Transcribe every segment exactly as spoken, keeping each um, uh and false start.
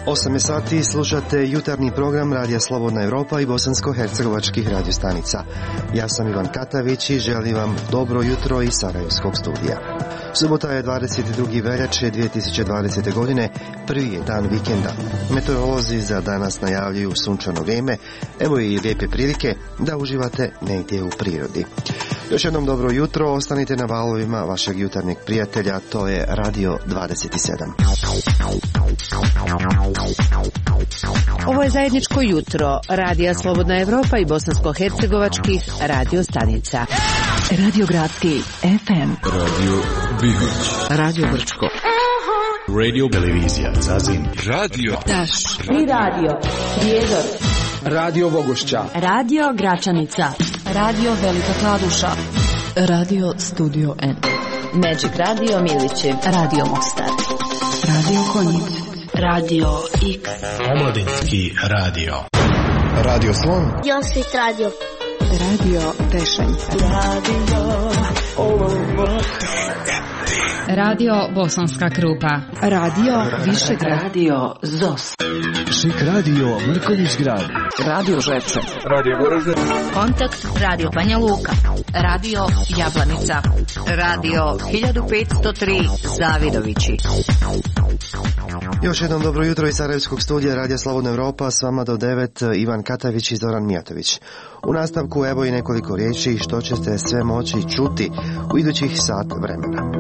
osam je sati, slušate jutarnji program Radija Slobodna Evropa i bosansko-hercegovačkih radiostanica. Ja sam Ivan Katavić i želim vam dobro jutro iz Sarajevskog studija. Subota je dvadeset drugi veljače dvije tisuće dvadesete. godine, prvi je dan vikenda. Meteorolozi za danas najavljuju sunčano vrijeme, evo i lijepe prilike da uživate negdje u prirodi. Još jednom dobro jutro, ostanite na valovima vašeg jutarnjeg prijatelja, to je Radio dvadeset sedam. Ovo je zajedničko jutro Radija Slobodna Evropa i bosansko-hercegovačkih radio stanica. Radio Gradski F M, Radio Bihać, Radio Brčko, Radio Televizija Zazin, Radio Taš i Radio Prijedor, Radio Vogošća, Radio Gračanica, Radio Velika Kladuša, Radio Studio N, Magic Radio Milići, Radio Mostar, Radio Konjic, Radio X, Omladinski radio, Radio Slon, Josit Radio, Radio Tešanj, Radio Olovo, Radio Bosanska Krupa, Radio Višegrad, Radio Zos, Šik Radio Mrković Grad, Radio Žepče, Radio Goražde, Kontakt Radio Banja Luka, Radio Jablanica, Radio hiljadu petsto tri Zavidovići. Još jednom dobro jutro iz Sarajevskog studija Radija Slobodna Evropa, s vama do devet, Ivan Katavić i Zoran Mijatović. U nastavku evo i nekoliko riječi što ćete sve moći čuti u idućih sat vremena.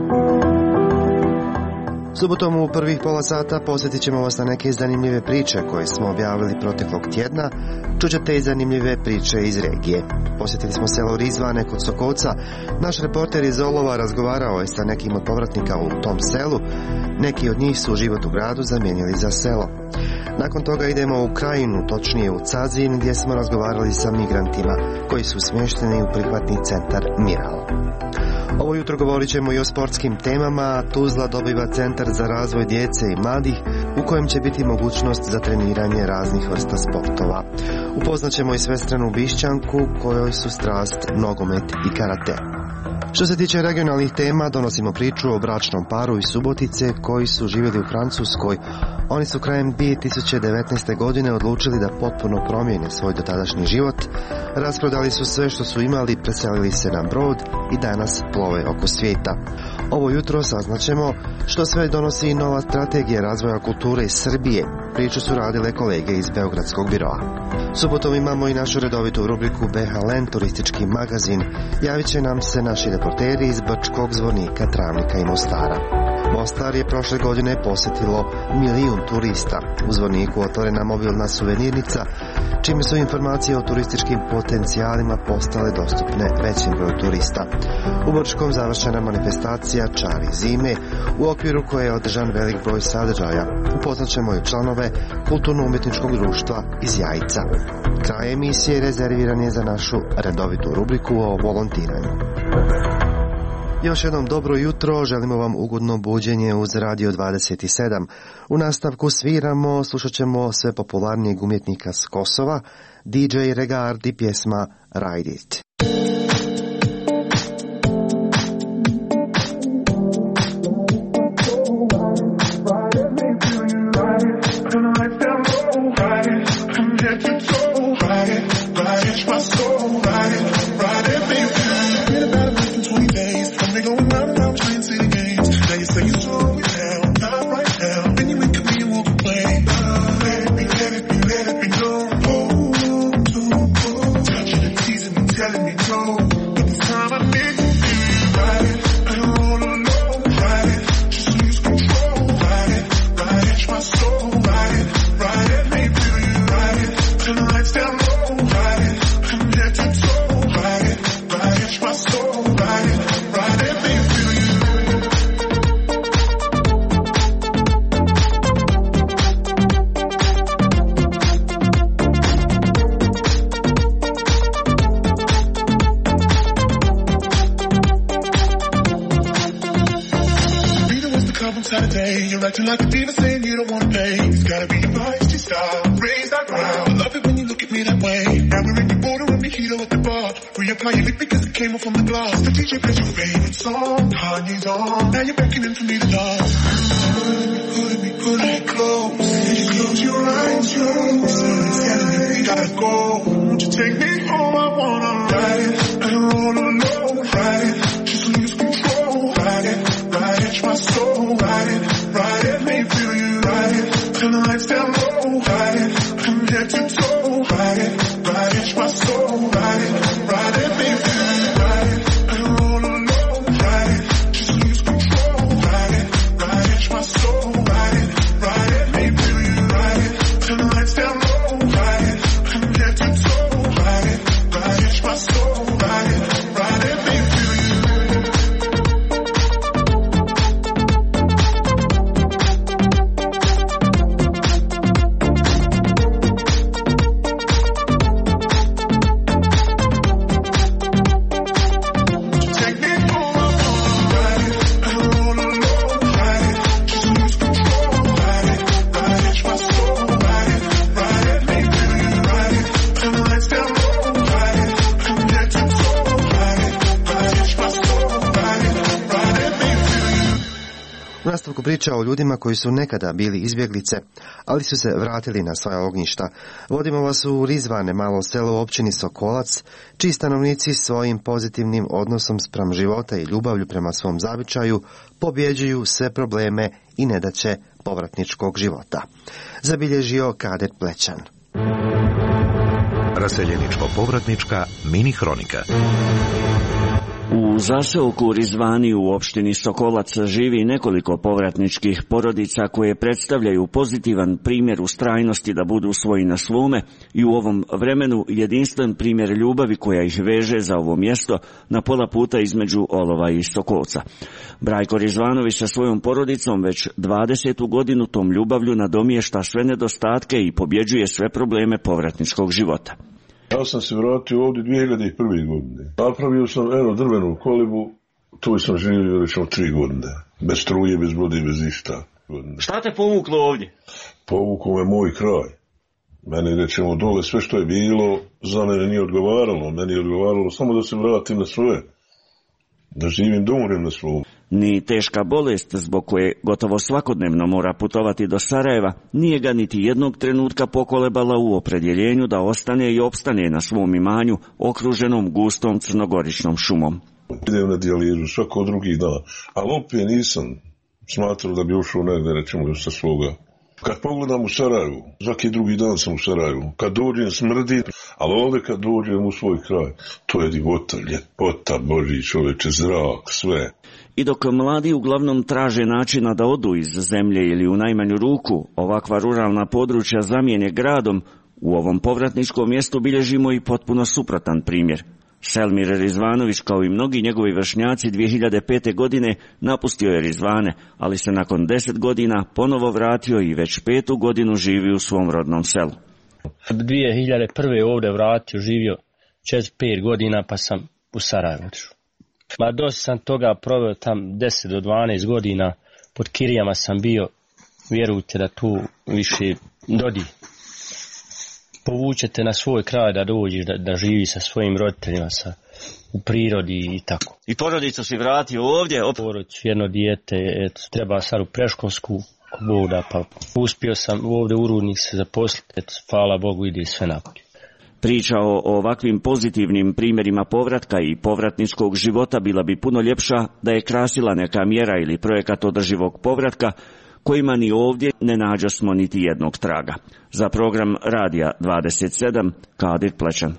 Subotom u prvih pola sata posjetit ćemo vas na neke zanimljive priče koje smo objavili proteklog tjedna. Čućete i zanimljive priče iz regije. Posjetili smo selo Rizvane kod Sokovca. Naš reporter iz Olova razgovarao je sa nekim od povratnika u tom selu. Neki od njih su život u gradu zamijenili za selo. Nakon toga idemo u Krajinu, točnije u Cazin, gdje smo razgovarali sa migrantima koji su smješteni u prihvatni centar Miral. Ovo jutro govorit ćemo i o sportskim temama. Tuzla dobiva centar za razvoj djece i mladih u kojem će biti mogućnost za treniranje raznih vrsta sportova. Upoznat ćemo i svestranu Bišćanku kojoj su strast nogomet i karate. Što se tiče regionalnih tema, donosimo priču o bračnom paru iz Subotice koji su živjeli u Francuskoj. Oni su krajem dvije tisuće devetnaeste. godine odlučili da potpuno promijene svoj dotadašnji život. Rasprodali su sve što su imali, preselili se na brod i danas plove oko svijeta. Ovo jutro saznaćemo što sve donosi nova strategija razvoja kulture iz Srbije. Priču su radile kolege iz Beogradskog biroa. Subotom imamo i našu redovitu rubriku B H L N, turistički magazin. Javit će nam se naši reporteri iz Brčkog, Zvornika, Travnika i Mostara. Mostar je prošle godine posjetilo milijun turista. U Zvorniku otvorena mobilna suvenirnica, čime su informacije o turističkim potencijalima postale dostupne većim broju turista. U Brčkom završena manifestacija Čari zime, u okviru koje je održan velik broj sadržaja. Upoznat ćemo i članove kulturno-umjetničkog društva iz Jajca. Kraj emisije rezerviran je za našu redovitu rubriku o volontiranju. Još jednom dobro jutro, želimo vam ugodno buđenje uz Radio dvadeset sedam. U nastavku sviramo, slušat ćemo sve popularnijeg umjetnika s Kosova, D J Regard i pjesma Ride It. Acting like a diva saying you don't want to pay. It's gotta be your feisty style. Raise that ground. I love it when you look at me that way. Now we're in the border and the heat mojito at the bar. Reapply your lip because it came off from the glass. The D J plays your favorite song. Kanye's on. Now you're beckoning for me to dance. Pulling me, pulling me close. Just close your eyes, your eyes. Telling me we gotta go. Won't you take me home? I wanna ride it. I don't wanna know. Ride it. Just lose control. Ride it. Ride it. My soul. Ride it. Ride it. Make me feel you. Ride it. Turn the lights down low. Ride it. From head to toe. Ride it. Ride it. My soul. Ride it. Ride it. Make me feel you. Ride it. I don't wanna know. Ride it. Just lose control. Ride it. Ride it. My soul. Ride it. Ride it. Make me feel you. Ride it. Turn the lights down low. Ride it. From head to toe. Ride it. Ride it. My soul. Ride it. Ride it. Make me feel you. U nastavku priča o ljudima koji su nekada bili izbjeglice, ali su se vratili na svoja ognjišta. Vodimo vas u Rizvane, malo selo u općini Sokolac, čiji stanovnici svojim pozitivnim odnosom spram života i ljubavlju prema svom zavičaju pobjeđuju sve probleme i nedaće povratničkog života. Zabilježio Kadet Plećan. Raseljeničko-povratnička mini hronika. U zaseoku Rizvani u opštini Sokolac živi nekoliko povratničkih porodica koje predstavljaju pozitivan primjer ustrajnosti da budu svoji na svome i u ovom vremenu jedinstven primjer ljubavi koja ih veže za ovo mjesto na pola puta između Olova i Sokolca. Brajko Rizvanović sa svojom porodicom već dvadesetu godinu tom ljubavlju nadomješta sve nedostatke i pobjeđuje sve probleme povratničkog života. Ja sam se vratio ovdje dvije hiljade prve godine. Napravio sam eno drvenu kolibu, tu sam živio recimo tri godine. Bez struje, bez vode, bez išta. Šta te povuklo ovdje? Povuklo me moj kraj. Meni recimo dole sve što je bilo za mene nije odgovaralo. Meni je odgovaralo samo da se vratim na svoje. Da živim da umrem na svom. Ni teška bolest zbog koje gotovo svakodnevno mora putovati do Sarajeva nije ga niti jednog trenutka pokolebala u opredjeljenju da ostane i opstane na svom imanju okruženom gustom crnogoričnom šumom. Idem na dijalizu svako drugi dan, ali opet nisam smatrao da bi ušao negdje recimo sa svoga. Kad pogledam u Sarajevu, svaki drugi dan sam u Sarajevu. Kad dođem smrdi, ali ovdje kad dođem u svoj kraj, to je divota, ljepota, Boži čoveče, zrak, sve. I dok mladi uglavnom traže načina da odu iz zemlje ili u najmanju ruku ovakva ruralna područja zamijene gradom, u ovom povratničkom mjestu bilježimo i potpuno suprotan primjer. Selmir Rizvanović, kao i mnogi njegovi vršnjaci, dvije hiljade pete. godine napustio je Rizvane, ali se nakon deset godina ponovo vratio i već petu godinu živi u svom rodnom selu. dvije hiljade prve. ovdje vratio, živio četiri pet godina pa sam u Sarajevu otišao. Ma dosta sam toga proveo tam deset do dvanaest godina, pod kirijama sam bio, vjerujte da tu više dodi. Povučete na svoj kraj da dođeš, da, da živi sa svojim roditeljima, sa, u prirodi i tako. I porodicu si vratio ovdje? Op... Porodicu, jedno dijete, eto, treba sad u preškolsku, boda, pa uspio sam ovdje u Rudnik se zaposliti, eto, hvala Bogu, ide sve napolje. Priča o ovakvim pozitivnim primjerima povratka i povratničkog života bila bi puno ljepša da je krasila neka mjera ili projekat održivog povratka, kojima ni ovdje ne nađosmo niti jednog traga. Za program Radija dvadeset sedam, Kadir Plećan.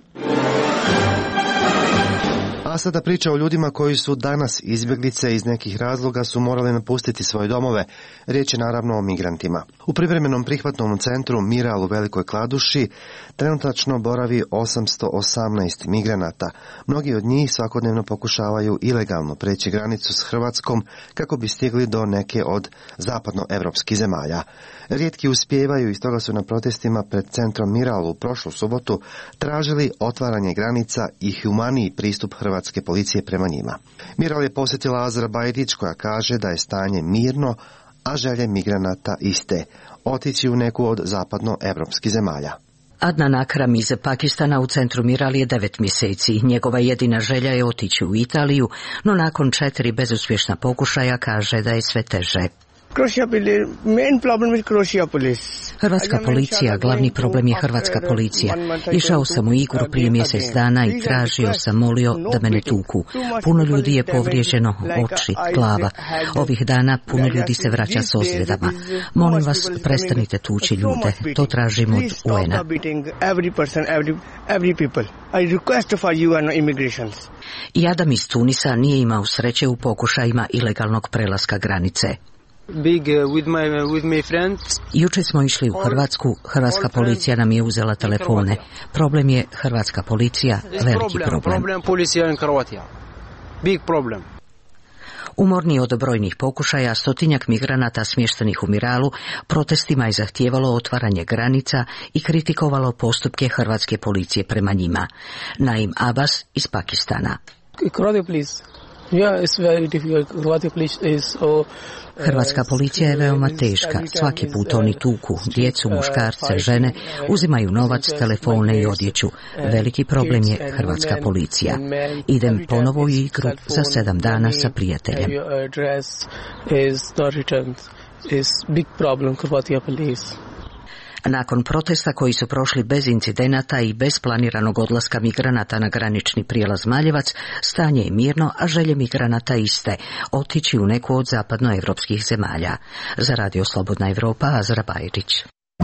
A sada priča o ljudima koji su danas izbjeglice iz nekih razloga su morali napustiti svoje domove. Riječ je naravno o migrantima. U privremenom prihvatnom centru Miral u Velikoj Kladuši trenutačno boravi osamsto osamnaest migranata. Mnogi od njih svakodnevno pokušavaju ilegalno preći granicu s Hrvatskom kako bi stigli do neke od zapadnoevropskih zemalja. Rijetki uspijevaju i stoga su na protestima pred centrom Miral u prošlu subotu tražili otvaranje granica i humaniji pristup hrvatske policije prema njima. Miral je posjetila Azra Bajdić koja kaže da je stanje mirno, a želje migranata iste, otići u neku od zapadnoevropskih zemalja. Adnan Akram iz Pakistana u centru Miral je devet mjeseci. Njegova jedina želja je otići u Italiju, no nakon četiri bezuspješna pokušaja kaže da je sve teže. Hrvatska policija, glavni problem je hrvatska policija. Išao sam u igru prije mjesec dana i tražio sam, molio da me ne tuku. Puno ljudi je povrijeđeno, oči, glava. Ovih dana puno ljudi se vraća s ozljedama. Molim vas, prestanite tući ljude. To tražimo od U N-a. I Adam iz Tunisa nije imao sreće u pokušajima ilegalnog prelaska granice. Big, uh, with my, uh, with my friends. Jučer smo išli u Hrvatsku, hrvatska policija nam je uzela telefone. Problem je hrvatska policija, veliki problem. Problem policija in Hrvatija. Big problem. Umorni od brojnih pokušaja, stotinjak migranata smještenih u Miralu protestima je zahtijevalo otvaranje granica i kritikovalo postupke hrvatske policije prema njima. Naim Abbas iz Pakistana. Hrvatija, please. Yeah, it's very difficult. Hrvatija police is so... Hrvatska policija je veoma teška. Svaki put oni tuku djecu, muškarce, žene, uzimaju novac, telefone i odjeću. Veliki problem je hrvatska policija. Idem ponovo u igru za sedam dana sa prijateljem. Nakon protesta koji su prošli bez incidenata i bez planiranog odlaska migranata na granični prijelaz Maljevac, stanje je mirno, a želje migranata iste, otići u neku od zapadnoevropskih zemalja. Za Radio Slobodna Evropa, Azra Bajrić.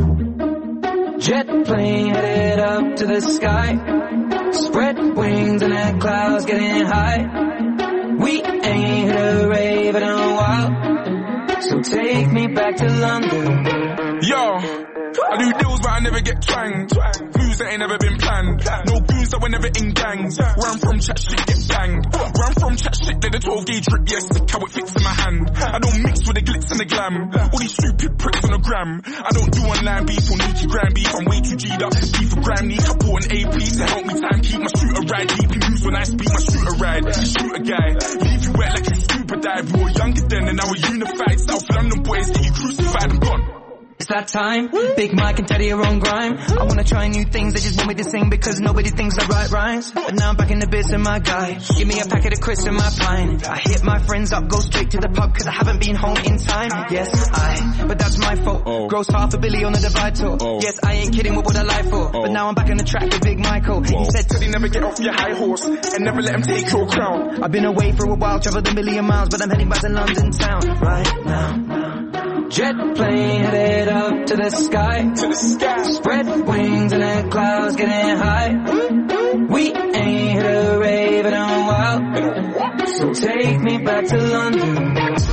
Jet plane headed up to the sky, spread wings and the clouds getting high. We ain't hit a rave in a while, so take me back to London. Yo, I do deals but I never get twanged. Moves that ain't never been planned. No goons that were never in gangs. Where I'm from, chat shit get banged. Where I'm from, chat shit, let the twelve gauge drip. Yes, sick how it fits in my hand. I don't mix with the glitz and the glam. All these stupid pricks on the gram. I don't do online beef or Nikki gram beef. I'm way too G'd up. Beef for gram need. I bought an A P to help me time keep my shooter ride. Deep in use when I speak my shooter ride. Shoot a guy, leave you wet like you scuba dive. We were younger then and now we're unified. South London boys get you crucified and gone. It's that time, Big Mike and Teddy are on grime. I wanna try new things, they just want me to sing because nobody thinks I write rhymes. But now I'm back in the biz and my guy, give me a packet of crisps and my pine. I hit my friends up, go straight to the pub cause I haven't been home in time. Yes, I, but that's my fault. Oh. Gross half a billy on the divide tour. Oh. Yes, I ain't kidding, what would I lie for? Oh. But now I'm back on the track with Big Michael. Whoa. He said, Teddy, never get off your high horse and never let him take your crown. I've been away for a while, traveled a million miles, but I'm heading back to London town right now. Jet plane headed up to the sky, to the sky. Spread wings and the clouds getting high. We ain't hit a rave in a while, so take me back to London.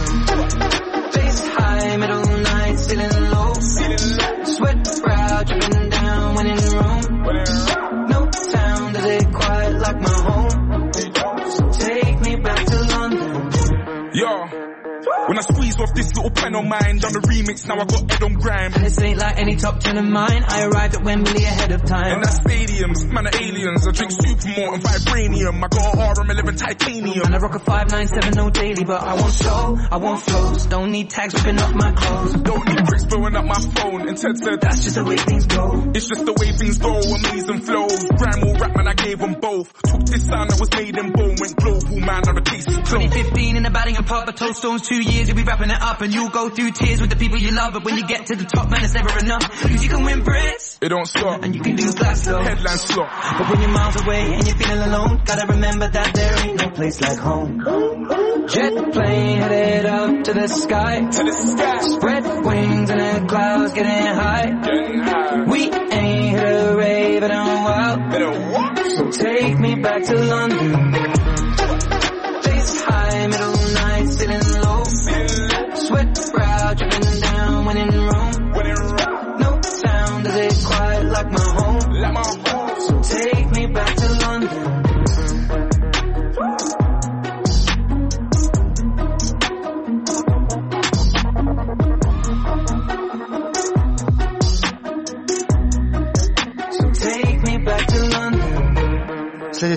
Face high, middle night, ceiling low. Sweat brow dripping down when in Rome. No town does it quite like my home, so take me back to London. Yo. When I squeeze off this little pen on mine, done the remix, now I got Ed on grime. This ain't like any top ten of mine, I arrived at Wembley ahead of time. And that stadiums, man are aliens, I drink Supermort and Vibranium, I got an R M eleven titanium. And I rock a five nine seven no daily, but I want soul, I want flows, don't need tags ripping up my clothes. Don't need bricks blowing up my phone, and Ted said, that's just the way things go. It's just the way things go, amazing flows, grime or rap man, I gave them both. Took this sound that was made in bone, went global man, now the case is closed. twenty fifteen in the batting and pop, I told Stones two years. You'll be wrapping it up and you'll go through tears with the people you love. But when you get to the top, man, it's never enough. Cause you can win Brits, it don't stop. And you can do glass slow, headline slot. But when you're miles away and you're feeling alone, gotta remember that there ain't no place like home. Jet plane headed up to the sky, to the sky. Spread wings and the clouds getting high, getting high. We ain't hit a rave in a while, in a what? So take me back to London. Face high, middle night, sitting low. Sweat brow dripping down when in Rome. When in Rome. No town does it quite like my home. Like my home. So take me back to London.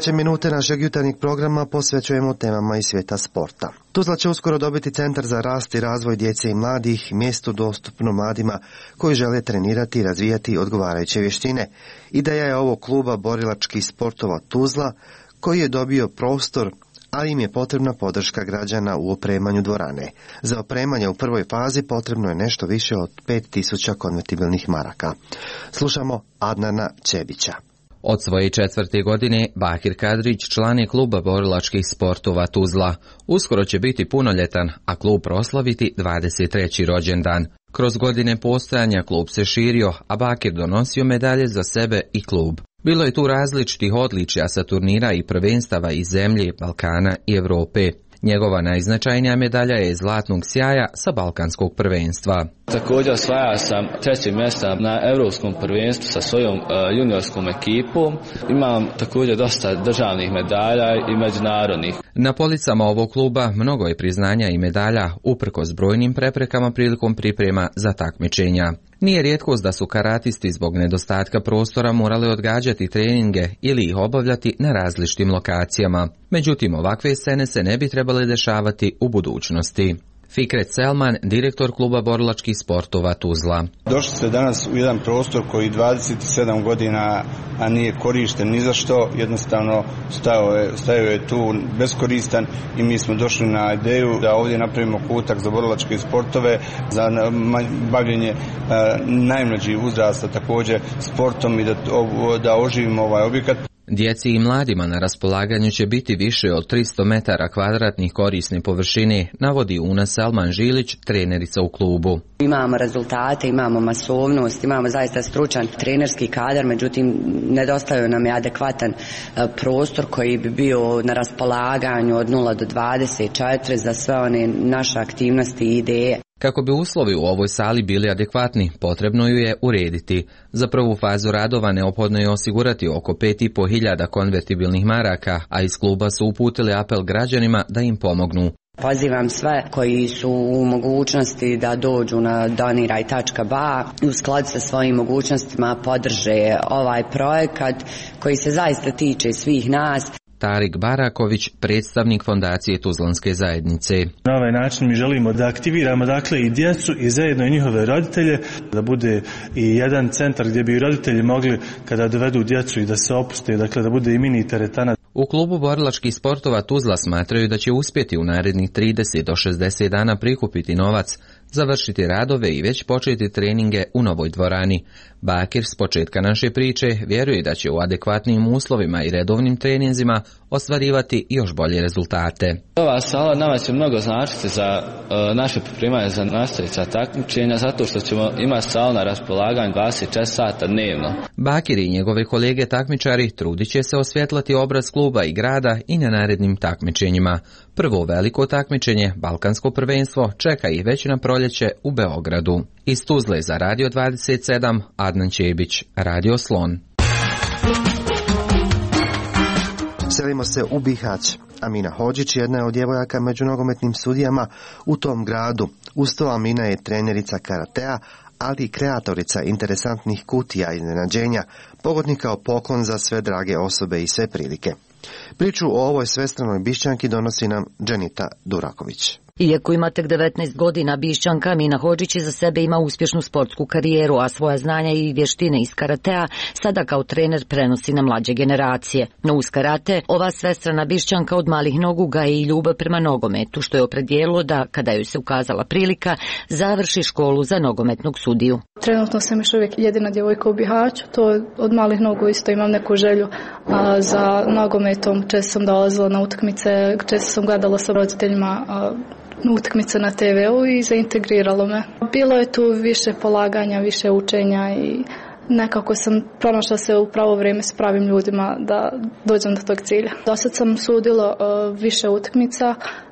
Sljedeće minute našeg jutarnjeg programa posvećujemo temama iz svijeta sporta. Tuzla će uskoro dobiti centar za rast i razvoj djece i mladih, mjesto dostupno mladima koji žele trenirati i razvijati odgovarajuće vještine. Ideja je ovog kluba borilačkih sportova Tuzla, koji je dobio prostor, ali im je potrebna podrška građana u opremanju dvorane. Za opremanje u prvoj fazi potrebno je nešto više od pet tisuća konvertibilnih maraka. Slušamo Adnana Čebića. Od svoje četvrte godine Bakir Kadrić član je kluba borilačkih sportova Tuzla. Uskoro će biti punoljetan, a klub proslaviti dvadeset treći rođendan. Kroz godine postojanja klub se širio, a Bakir donosio medalje za sebe i klub. Bilo je tu različitih odličja sa turnira i prvenstava iz zemlje, Balkana i Europe. Njegova najznačajnija medalja je zlatnog sjaja sa balkanskog prvenstva. Također osvajao sam treće mjesto na europskom prvenstvu sa svojom uh, juniorskom ekipom. Imam također dosta državnih medalja i međunarodnih. Na policama ovog kluba mnogo je priznanja i medalja uprkos brojnim preprekama prilikom priprema za takmičenja. Nije rijetkost da su karatisti zbog nedostatka prostora morali odgađati treninge ili ih obavljati na različitim lokacijama. Međutim, ovakve scene se ne bi trebale dešavati u budućnosti. Fikret Selman, direktor kluba borilačkih sportova Tuzla. Došli ste danas u jedan prostor koji dvadeset sedam godina a nije korišten ni za što, jednostavno stajao je, stajao je tu beskoristan i mi smo došli na ideju da ovdje napravimo kutak za borilačke sportove, za bavljenje najmlađih uzrasta također sportom i da, da oživimo ovaj objekat. Djeci i mladima na raspolaganju će biti više od tristo metara kvadratnih korisne površine, navodi Una Selman Žilić, trenerica u klubu. Imamo rezultate, imamo masovnost, imamo zaista stručan trenerski kadar, međutim nedostaje nam je adekvatan prostor koji bi bio na raspolaganju od nula do dvadeset četiri za sve one naše aktivnosti i ideje. Kako bi uslovi u ovoj sali bili adekvatni, potrebno ju je urediti. Za prvu fazu radova neophodno je osigurati oko pet i po hiljada konvertibilnih maraka, a iz kluba su uputili apel građanima da im pomognu. Pozivam sve koji su u mogućnosti da dođu na doniraj tačka ba i u skladu sa svojim mogućnostima podrže ovaj projekat koji se zaista tiče svih nas. Tarik Baraković, predstavnik fondacije Tuzlanske zajednice. Na ovaj način mi želimo da aktiviramo dakle i djecu i zajedno i njihove roditelje, da bude i jedan centar gdje bi roditelji mogli kada dovedu djecu i da se opuste, dakle da bude i mini teretana. U klubu borilačkih sportova Tuzla smatraju da će uspjeti u narednih trideset do šezdeset dana prikupiti novac, završiti radove i već početi treninge u novoj dvorani. Bakir s početka naše priče vjeruje da će u adekvatnim uslovima i redovnim treninzima ostvarivati još bolje rezultate. Ova sala nama će mnogo značiti za uh, naše pripremanje za nastavica takmičenja, zato što ćemo imati salu na raspolaganju dvadeset četiri sata dnevno. Bakir i njegove kolege takmičari trudit će se osvjetlati obraz kluba i grada i na narednim takmičenjima. Prvo veliko takmičenje, balkansko prvenstvo, čeka ih već na proljeće u Beogradu. Iz Tuzle za Radio dvadeset sedam, Adnan Čebić, Radio Slon. Selimo se u Bihać. Amina Hodžić jedna je od djevojaka među nogometnim sudijama u tom gradu. Uz to Amina je trenerica karatea, ali i kreatorica interesantnih kutija i iznenađenja, pogodni kao poklon za sve drage osobe i sve prilike. Priču o ovoj svestranoj Bišćanki donosi nam Dženita Duraković. Iako ima tek devetnaest godina, Bišćanka Amina Hodžić iza sebe ima uspješnu sportsku karijeru, a svoja znanja i vještine iz karatea sada kao trener prenosi na mlađe generacije. No uz karate, ova svestrana Bišćanka od malih nogu gaje i ljubav prema nogometu, što je opredijelilo da, kada joj se ukazala prilika, završi školu za nogometnog sudiju. Trenutno sam još uvijek jedina djevojka u Bihaću, to od malih nogu isto imam neku želju a, za nogometom. Često sam dolazila na utakmice, često sam gledala sa roditeljima a, utakmice na te ve u i zaintegriralo me. Bilo je tu više polaganja, više učenja i nekako sam pronašla se u pravo vrijeme s pravim ljudima da dođem do tog cilja. Do sad sam sudila uh, više utakmica,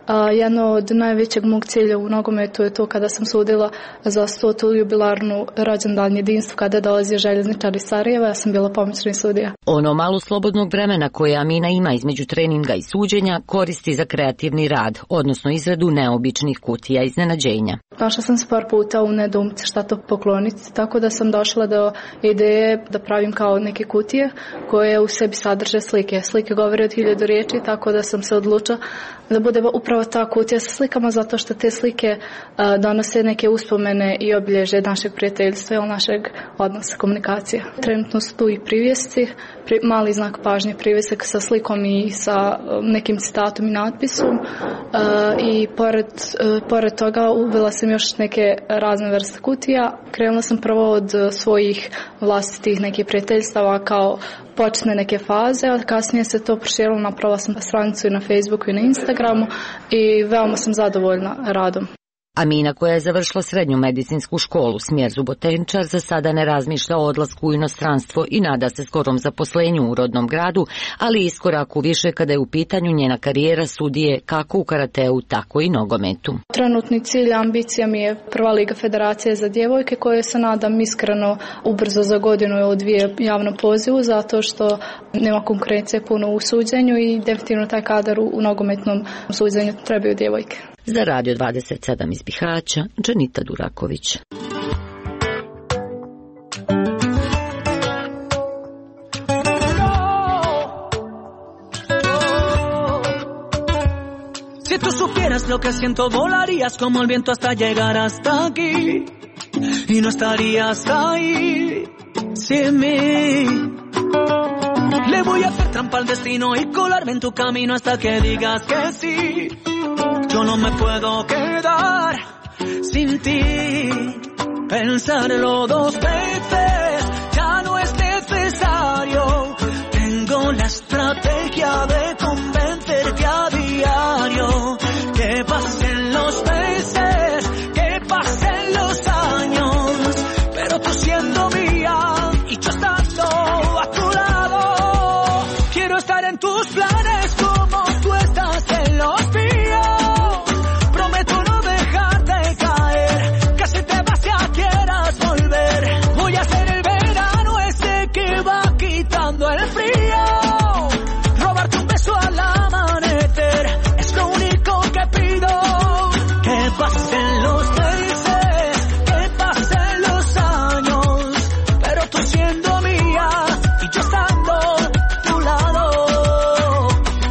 A, jedno od najvećeg mog cilja u nogometu je to kada sam sudila za stotu jubilarnu rođendan jedinstva kada dolazi željezničar iz Sarajeva, ja sam bila pomoćni sudija. Ono malo slobodnog vremena koje Amina ima između treninga i suđenja koristi za kreativni rad, odnosno izradu neobičnih kutija iznenađenja. Našla sam se par puta u nedoumici šta to pokloniti, tako da sam došla do ideje da pravim kao neke kutije koje u sebi sadrže slike. Slike govore od hiljadu riječi, tako da sam se odlučila da bude upravo ta kutija sa slikama, zato što te slike a, donose neke uspomene i obilježe našeg prijateljstva ili našeg odnosa, komunikacije. Trenutno su tu i privjesci, pri, mali znak pažnje, privjesak sa slikom i sa a, nekim citatom i natpisom. A, I pored, a, pored toga uvela sam još neke razne vrste kutija. Krenula sam prvo od svojih vlastitih nekih prijateljstava kao počne neke faze, a kasnije se to proširilo, napravila sam stranicu i na Facebooku i na Instagramu i veoma sam zadovoljna radom. Amina, koja je završila srednju medicinsku školu, smjer zubotenčar, za sada ne razmišlja o odlasku u inostranstvo i nada se skorom zaposlenju u rodnom gradu, ali iskoraku više kada je u pitanju njena karijera sudije kako u karateu, tako i nogometu. Trenutni cilj, ambicija mi je prva liga federacije za djevojke, koje se nadam iskreno ubrzo za godinu je odvije javnom pozivu, zato što nema konkurencije puno u suđenju i definitivno taj kadar u nogometnom suđenju trebaju djevojke. Za Radio dvadeset sedam iz Bihaća, Dženita Duraković. Si tú supieras lo que siento, volarías como el viento hasta llegar hasta aquí y no estarías ahí sin mí. Le voy a hacer trampa al destino y colarme en tu camino hasta que digas que sí. Yo no me puedo quedar sin ti. Pensarlo dos veces ya no es necesario. Tengo la estrategia de convencerte a diario. Que pasen los meses, que pasen los años, pero tú siendo mía y yo estando a tu lado. Quiero estar en tus planes como tú estás en los míos. El frío, robarte un beso al amanecer es lo único que pido. Que pasen los meses, que pasen los años, pero tú siendo mía y yo estando a tu lado.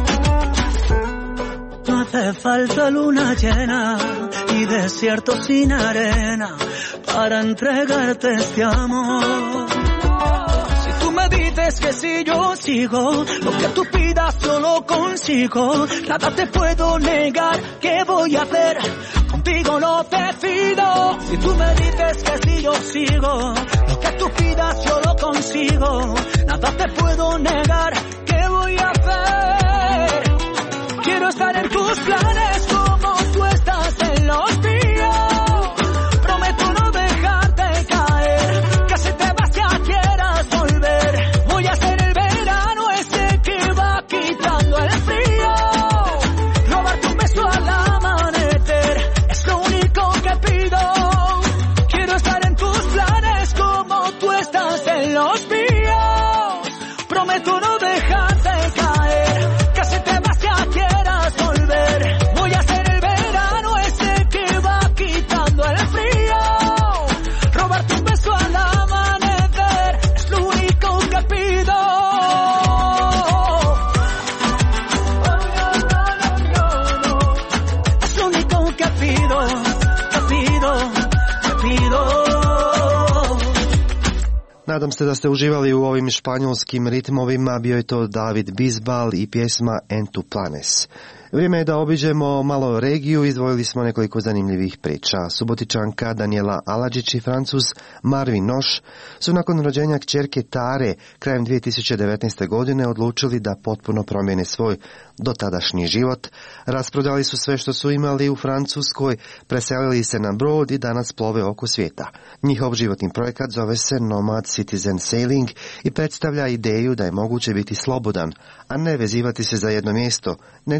No hace falta luna llena y desierto sin arena para entregarte este amor. Dices que si yo sigo, lo que tú pidas yo lo consigo. Nada te puedo negar, ¿qué voy a hacer? Contigo lo decido. Si tú me dices que si yo sigo, lo que tú pidas yo lo consigo. Nada te puedo negar, ¿qué voy a hacer? Quiero estar en tus planes como tú estás en los míos. Prometo no dejarte caer, que si te vas ya quieras volver. Voy a ser el verano ese que va quitando el frío. Robarte un beso al amanecer es lo único que pido. Quiero estar en tus planes como tú estás en los míos. Prometo no dejarte caer, que si te vas ya quieras volver. Voy a ser el verano ese que va quitando el frío. Robarte un beso al amanecer es lo único que pido. Es lo único que pido, que pido, que pido. Nadam se da ste uživali u ovim španjolskim ritmovima, bio je to David Bisbal i pjesma En tu planes. Vrijeme je da obiđemo malo regiju, izdvojili smo nekoliko zanimljivih priča. Subotičanka Daniela Aladžić i Francuz Marvin Noš su nakon rođenja kćerke Tare krajem dvije tisuće devetnaeste. godine odlučili da potpuno promijene svoj dotadašnji život. Rasprodali su sve što su imali u Francuskoj, preselili se na brod i danas plove oko svijeta. Njihov životni projekat zove se Nomad Citizen Sailing i predstavlja ideju da je moguće biti slobodan, a ne vezivati se za jedno mjesto, nego živjeti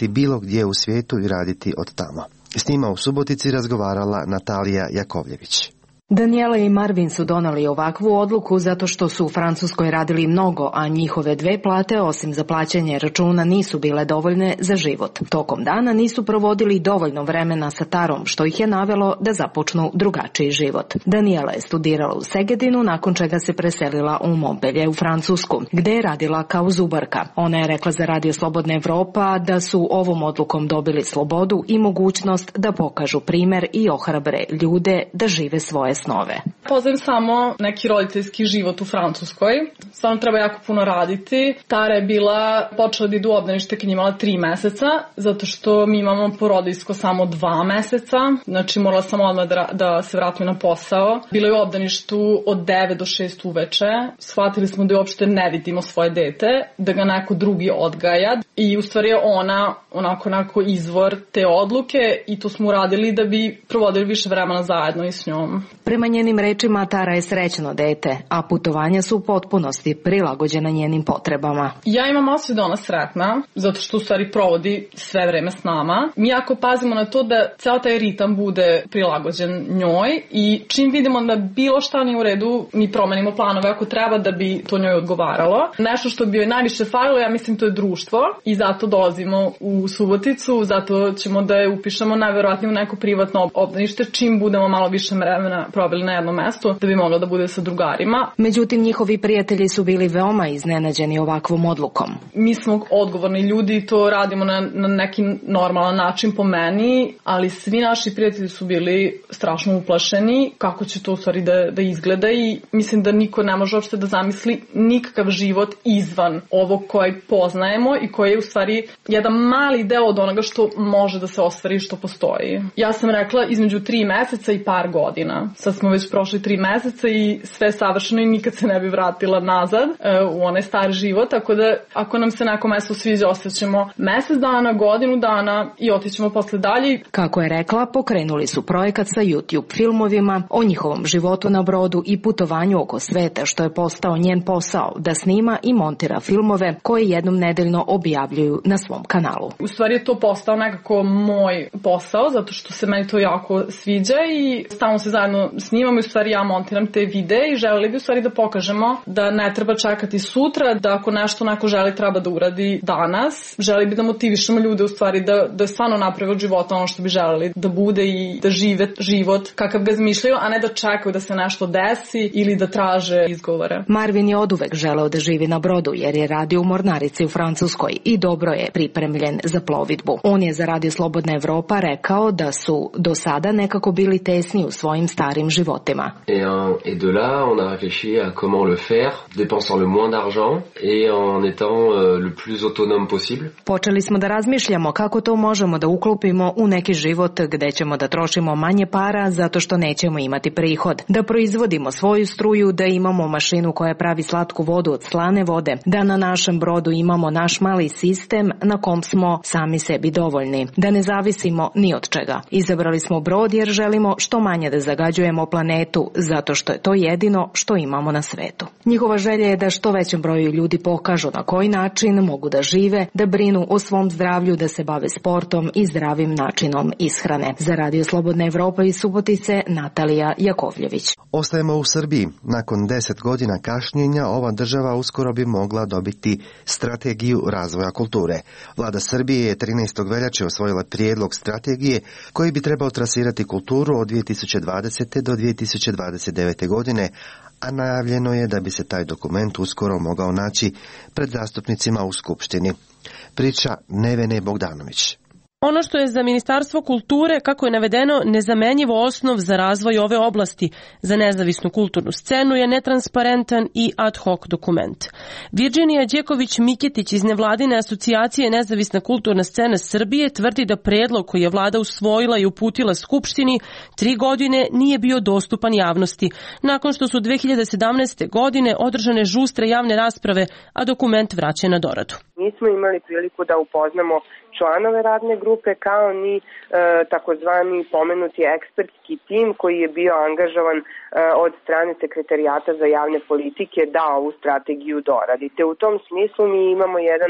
živjeti bilo gdje u svijetu i raditi od tamo. S njima u Subotici razgovarala Natalija Jakovljević. Daniela i Marvin su donali ovakvu odluku zato što su u Francuskoj radili mnogo, a njihove dve plate, osim za plaćanje računa, nisu bile dovoljne za život. Tokom dana nisu provodili dovoljno vremena sa tarom, što ih je navelo da započnu drugačiji život. Daniela je studirala u Segedinu, nakon čega se preselila u Montpellier u Francusku, gde je radila kao zubarka. Ona je rekla za Radio Slobodna Evropa da su ovom odlukom dobili slobodu i mogućnost da pokažu primer i ohrabre ljude da žive svoje snove. Poznajem samo neki roditeljski život u Francuskoj. Stvarno treba jako puno raditi. Tara je bila, počela da ide u obdanište kad je imala tri meseca, zato što mi imamo porodiljsko samo dva meseca. Znači morala sam odmah da, da se vratim na posao. Bila je u obdaništu od devet do šest uveče. Shvatili smo da uopšte ne vidimo svoje dete, da ga neko drugi odgaja. I u stvari je ona onako, onako izvor te odluke i to smo uradili da bi provodili više vremena zajedno i s njom. Prema njenim rečima, Tara je srećno dete, a putovanja su u potpunosti prilagođena njenim potrebama. Ja imam osjećaj da ona sretna, zato što u stvari provodi sve vreme s nama. Mi jako pazimo na to da ceo taj ritam bude prilagođen njoj i čim vidimo da bilo šta nije u redu, mi promenimo planove ako treba da bi to njoj odgovaralo. Nešto što bi joj najviše falilo, ja mislim, to je društvo i zato dolazimo u Suboticu, zato ćemo da je upišemo najverovatnije u neko privatno obdanište čim budemo malo više vremena probili na jednom mestu da bi mogla da bude sa drugarima. Međutim, njihovi prijatelji su bili veoma iznenađeni ovakvom odlukom. Mi smo odgovorni ljudi i to radimo na, na neki normalan način po meni, ali svi naši prijatelji su bili strašno uplašeni kako će to u stvari da, da izgleda i mislim da niko ne može uopšte da zamisli nikakav život izvan ovog kojeg poznajemo i koji je u stvari jedan mali deo od onoga što može da se ostvari, što postoji. Ja sam rekla između tri meseca i par godina. Sad smo već prošli tri meseca i sve savršeno i nikad se ne bi vratila nazad uh, u onaj star život, tako da ako nam se neko mesto sviđa, ostaćemo mesec dana, godinu dana i otićemo posle dalje. Kako je rekla, pokrenuli su projekat sa YouTube filmovima o njihovom životu na brodu i putovanju oko sveta, što je postao njen posao, da snima i montira filmove koje jednom nedeljno objavljuju na svom kanalu. U stvari je to postao nekako moj posao, zato što se meni to jako sviđa i stalno se zajedno snimamo i u stvari ja montiram te videe i želeli bi u stvari da pokažemo da ne treba čekati sutra, da ako nešto neko želi treba da uradi danas. Želi bi da motivišemo ljude u stvari da, da stvarno naprave od života ono što bi želeli da bude i da žive život kakav ga zmišljaju, a ne da čekaju da se nešto desi ili da traže izgovore. Marvin je oduvek želeo da živi na brodu jer je radio u mornarici u Francuskoj i dobro je pripremljen za plovidbu. On je za Radio Slobodna Evropa rekao da su do sada nekako bili tesni u svojim starim životima. Et, euh, et de là, on a réfléchi à comment le faire, dépensant le moins d'argent et en étant euh, le plus autonome possible. Počeli smo da razmišljamo kako to možemo da uklopimo u neki život gde ćemo da trošimo manje para zato što nećemo imati prihod, da proizvodimo svoju struju, da imamo mašinu koja pravi slatku vodu od slane vode, da na našem brodu imamo naš mali sistem na kom smo sami sebi dovoljni, da ne zavisimo ni od čega. Izabrali smo brod jer želimo što manje da zagađujemo planetu, zato što je to jedino što imamo na svetu. Njihova želja je da što većem broju ljudi pokažu na koji način mogu da žive, da brinu o svom zdravlju, da se bave sportom i zdravim načinom ishrane. Za Radio Slobodna Evropa iz Subotice, Natalija Jakovljević. Ostajemo u Srbiji. Nakon deset godina kašnjenja, ova država uskoro bi mogla dobiti strategiju razvoja kulture. Vlada Srbije je trinaestog veljače osvojila prijedlog strategije koji bi trebao trasirati kulturu od dvije tisuće dvadesete do dvije tisuće dvadeset devete. godine, a najavljeno je da bi se taj dokument uskoro mogao naći pred zastupnicima u Skupštini. Priča Nevene Bogdanović. Ono što je za Ministarstvo kulture, kako je navedeno, nezamenjivo osnov za razvoj ove oblasti za nezavisnu kulturnu scenu je netransparentan i ad hoc dokument. Virginija Đeković-Miketić iz nevladine asocijacije Nezavisna kulturna scena Srbije tvrdi da predlog koji je vlada usvojila i uputila Skupštini tri godine nije bio dostupan javnosti, nakon što su dve hiljade sedamnaeste. godine održane žustre javne rasprave, a dokument vraćen na doradu. Nismo imali priliku da upoznamo članove radne grupe kao ni e, takozvani pomenuti ekspertski tim koji je bio angažovan e, od strane Sekretarijata za javne politike da ovu strategiju doradi. Te u tom smislu mi imamo jedan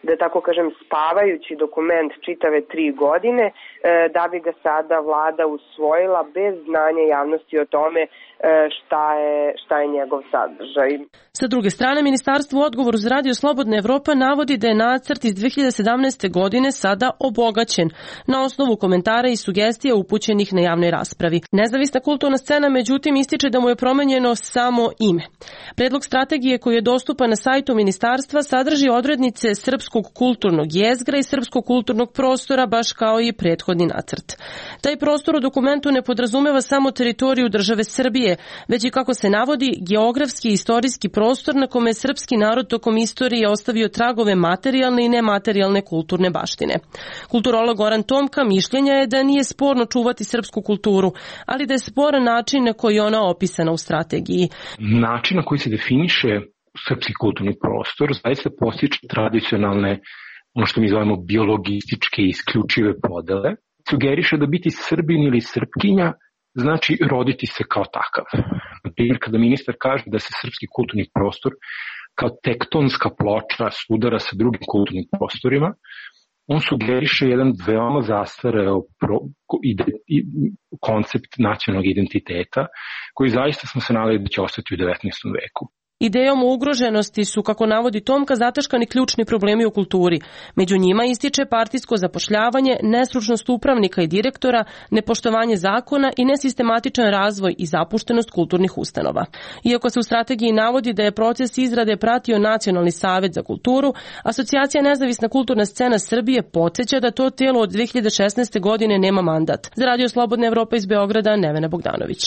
da tako kažem, spavajući dokument čitave tri godine, da bi ga sada vlada usvojila bez znanja javnosti o tome šta je, šta je njegov sadržaj. Sa druge strane, ministarstvo u odgovoru za Radio Slobodna Evropa navodi da je nacrt iz dve hiljade sedamnaeste. godine sada obogaćen na osnovu komentara i sugestija upućenih na javnoj raspravi. Nezavisna kulturna scena međutim ističe da mu je promenjeno samo ime. Predlog strategije koji je dostupan na sajtu ministarstva sadrži odrednice srpskog kulturnog jezgra i srpskog kulturnog prostora, baš kao i prethodni nacrt. Taj prostor u dokumentu ne podrazumeva samo teritoriju države Srbije, već i, kako se navodi, geografski i istorijski prostor na kome je srpski narod tokom istorije ostavio tragove materijalne i nematerijalne kulturne baštine. Kulturolog Goran Tomka mišljenja je da nije sporno čuvati srpsku kulturu, ali da je sporan način na koji je ona opisana u strategiji. Način na koji se definiše srpski kulturni prostor zaista postiče tradicionalne, ono što mi zovemo biologističke isključive podele. Sugeriše da biti Srbin ili Srpkinja znači roditi se kao takav. Na primjer, kada ministar kaže da se srpski kulturni prostor kao tektonska ploča sudara sa drugim kulturnim prostorima, on sugeriše jedan veoma zastareo koncept nacionalnog identiteta koji zaista smo se nadali da će ostati u devetnaestom veku. Idejom o ugroženosti su, kako navodi Tomka, zataškani ključni problemi u kulturi. Među njima ističe partijsko zapošljavanje, nestručnost upravnika i direktora, nepoštovanje zakona i nesistematičan razvoj i zapuštenost kulturnih ustanova. Iako se u strategiji navodi da je proces izrade pratio Nacionalni savet za kulturu, Asocijacija Nezavisna kulturna scena Srbije podsjeća da to telo od dve hiljade šesnaeste. godine nema mandat. Za Radio Slobodna Evropa iz Beograda, Nevena Bogdanović.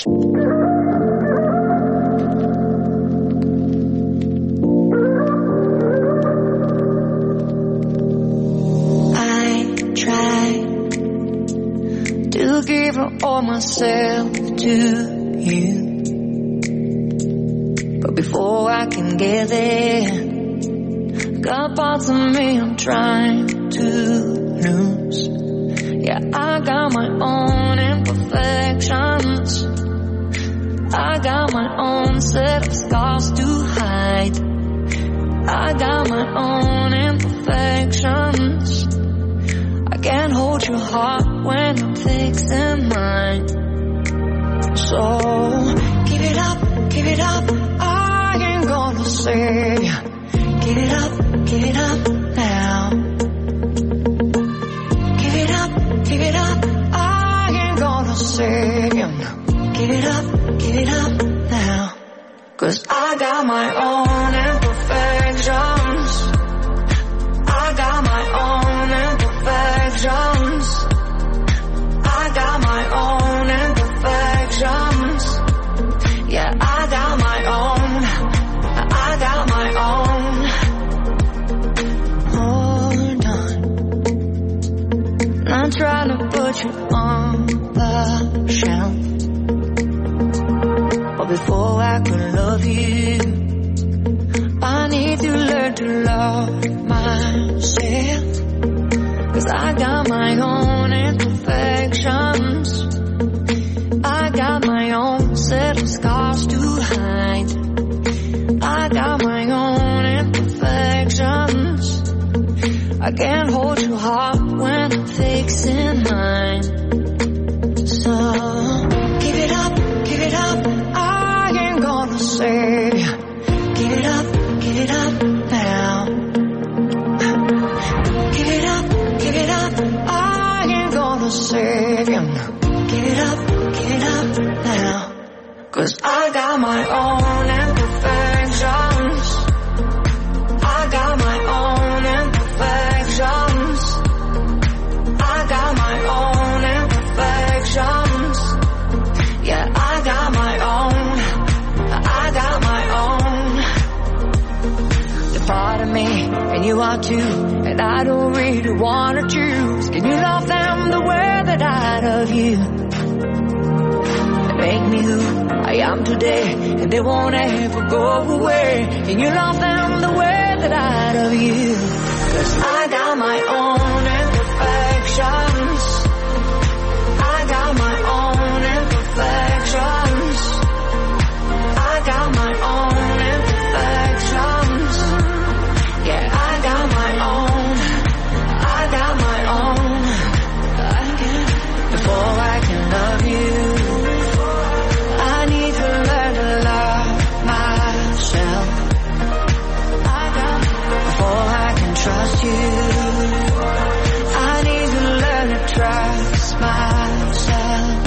To give all myself to you, but before I can get there, got parts of me I'm trying to lose. Yeah, I got my own imperfections, I got my own set of scars to hide, I got my own imperfections. I can't hold your heart when I'm fixing mine. So give it up, give it up, I ain't gonna save ya. Give it up, give it up now. Give it up, give it up, I ain't gonna save ya. Give it up, give it up now. Cause I got my own imperfections, I got my own imperfections, I got my own imperfections, yeah, I got my own, I got my own. Hold on, I'm trying to put you on the shelf, but before I could love you, I need to learn to love myself. Cause I got my own imperfections, I got my own set of scars to hide, I got my own imperfections. I can't hold your heart when I'm fixing mine. So give it up, give it up, I ain't gonna save ya. Give it up, give it up now. Give it up, give it up, I ain't gonna save you. Give it up, give it up now. Cause I got my own imperfections, I got my own imperfections, I got my own imperfections, yeah, I got my own, I got my own. The part of me, and you are too, and I don't really wanna choose. Can you love them the way that I love you? They make me who I am today, and they won't ever go away. Can you love them the way that I love you? Cause I got my own imperfections, I got my own imperfections, I got my own imperfections, yeah, I got my own, myself.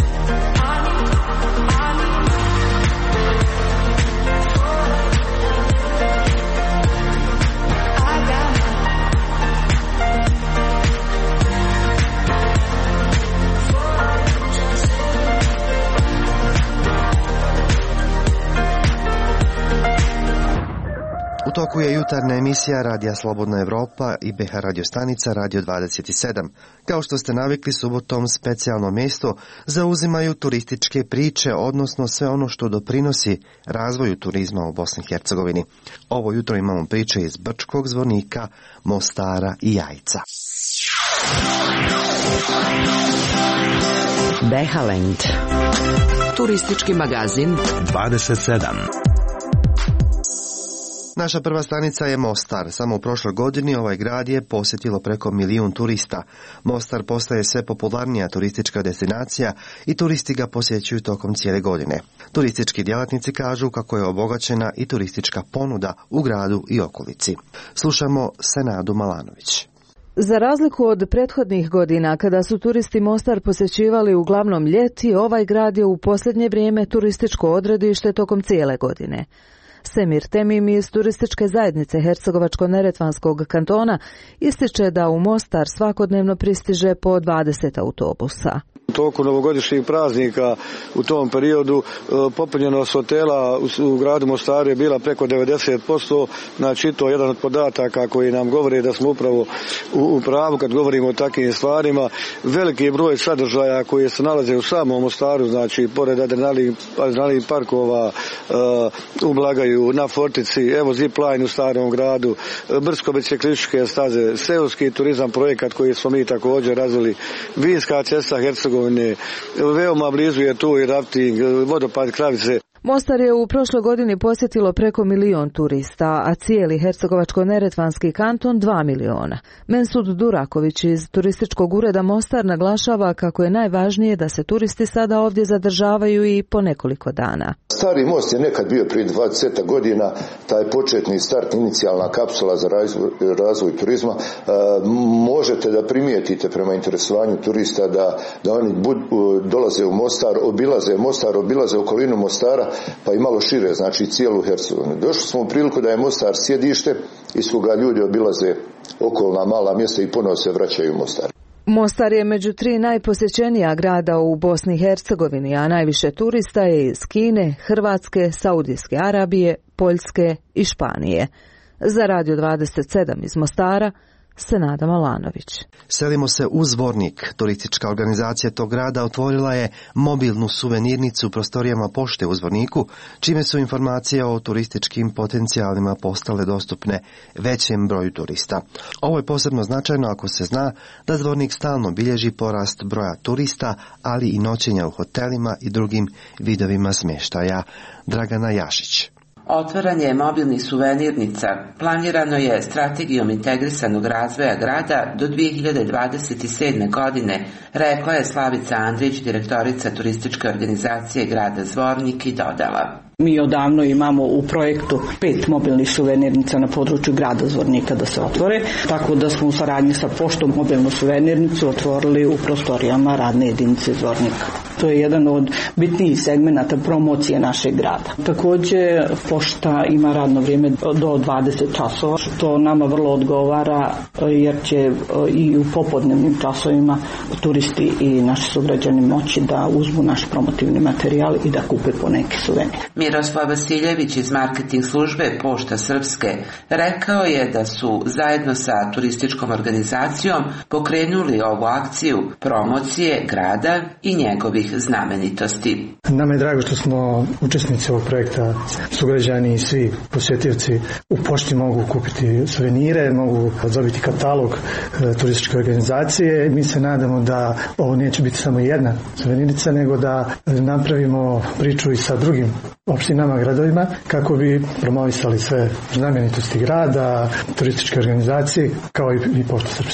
U toku je jutarnja emisija Radija Slobodna Evropa i B H radio stanica Radio dvadeset sedam. Kao što ste navikli, subotom specijalno mjesto zauzimaju turističke priče, odnosno sve ono što doprinosi razvoju turizma u Bosni i Hercegovini. Ovo jutro imamo priče iz Brčkog, Zvornika, Mostara i Jajca. Behaland. Turistički magazin dvadeset sedam. Naša prva stanica je Mostar. Samo u prošloj godini ovaj grad je posjetilo preko milijun turista. Mostar postaje sve popularnija turistička destinacija i turisti ga posjećuju tokom cijele godine. Turistički djelatnici kažu kako je obogaćena i turistička ponuda u gradu i okolici. Slušamo Senadu Malanović. Za razliku od prethodnih godina, kada su turisti Mostar posjećivali uglavnom ljeti, ovaj grad je u posljednje vrijeme turističko odredište tokom cijele godine. Semir Temim iz turističke zajednice Hercegovačko-neretvanskog kantona ističe da u Mostar svakodnevno pristiže po dvadeset autobusa. U toku novogodišnjih praznika u tom periodu popunjenost hotela u gradu Mostaru je bila preko devedeset posto, znači to je jedan od podataka koji nam govori da smo upravo u pravu kad govorimo o takvim stvarima. Veliki broj sadržaja koji se nalaze u samom Mostaru, znači pored adrenalin parkova, u Blagaju, na Fortici, evo zipline u starom gradu, brdsko-biciklističke staze, seoski turizam projekat koji smo mi također razvili, vinska cesta Hercegovine, veoma blizu je tu i rafting, vodopad Kravice. Mostar je u prošloj godini posjetilo preko milion turista, a cijeli Hercegovačko-neretvanski kanton dva miliona. Mensud Duraković iz turističkog ureda Mostar naglašava kako je najvažnije da se turisti sada ovdje zadržavaju i po nekoliko dana. Stari most je nekad bio prije dvadeset godina, taj početni start, inicijalna kapsula za razvoj, razvoj turizma. E, možete da primijetite prema interesovanju turista da, da oni bud, dolaze u Mostar, obilaze Mostar, obilaze okolinu Mostara, pa i malo šire, znači cijelu Hercegovinu. Došli smo u priliku da je Mostar sjedište i su ga ljudi obilaze okolna mala mjesta i ponovo se vraćaju u Mostar. Mostar je među tri najposjećenija grada u Bosni i Hercegovini, a najviše turista je iz Kine, Hrvatske, Saudijske Arabije, Poljske i Španije. Za Radio dvadeset sedam iz Mostara, Senada Malanović. Selimo se u Zvornik. Turistička organizacija tog grada otvorila je mobilnu suvenirnicu u prostorijama pošte u Zvorniku, čime su informacije o turističkim potencijalima postale dostupne većem broju turista. Ovo je posebno značajno ako se zna da Zvornik stalno bilježi porast broja turista, ali i noćenja u hotelima i drugim vidovima smještaja. Dragana Jašić. Otvaranje mobilnih suvenirnica planirano je strategijom integrisanog razvoja grada do dvije hiljade dvadeset sedme. godine, rekla je Slavica Andrić, direktorica turističke organizacije grada Zvornik i dodala. Mi odavno imamo u projektu pet mobilnih suvenirnica na području grada Zvornika da se otvore, tako da smo u saradnji sa poštom mobilnu suvenirnicu otvorili u prostorijama radne jedinice Zvornika. To je jedan od bitnijih segmenata promocije našeg grada. Također pošta ima radno vrijeme do dvadeset časova, što nama vrlo odgovara jer će i u popodnevnim časovima turisti i naši sugrađani moći da uzmu naš promotivni materijal i da kupe po neki suvenir. Miroslav Vasiljević iz marketing službe Pošta Srpske rekao je da su zajedno sa turističkom organizacijom pokrenuli ovu akciju promocije grada i njegovih znamenitosti. Nama je drago što smo učesnici ovog projekta, sugrađani i svi posjetioci u pošti mogu kupiti suvenire, mogu dobiti katalog e, turističke organizacije. Mi se nadamo da ovo neće biti samo jedna suvenirnica, nego da napravimo priču i sa drugim opštinama, gradovima, kako bi promovisali sve znamenitosti grada, turističke organizacije, kao i, i Pošta Srpske.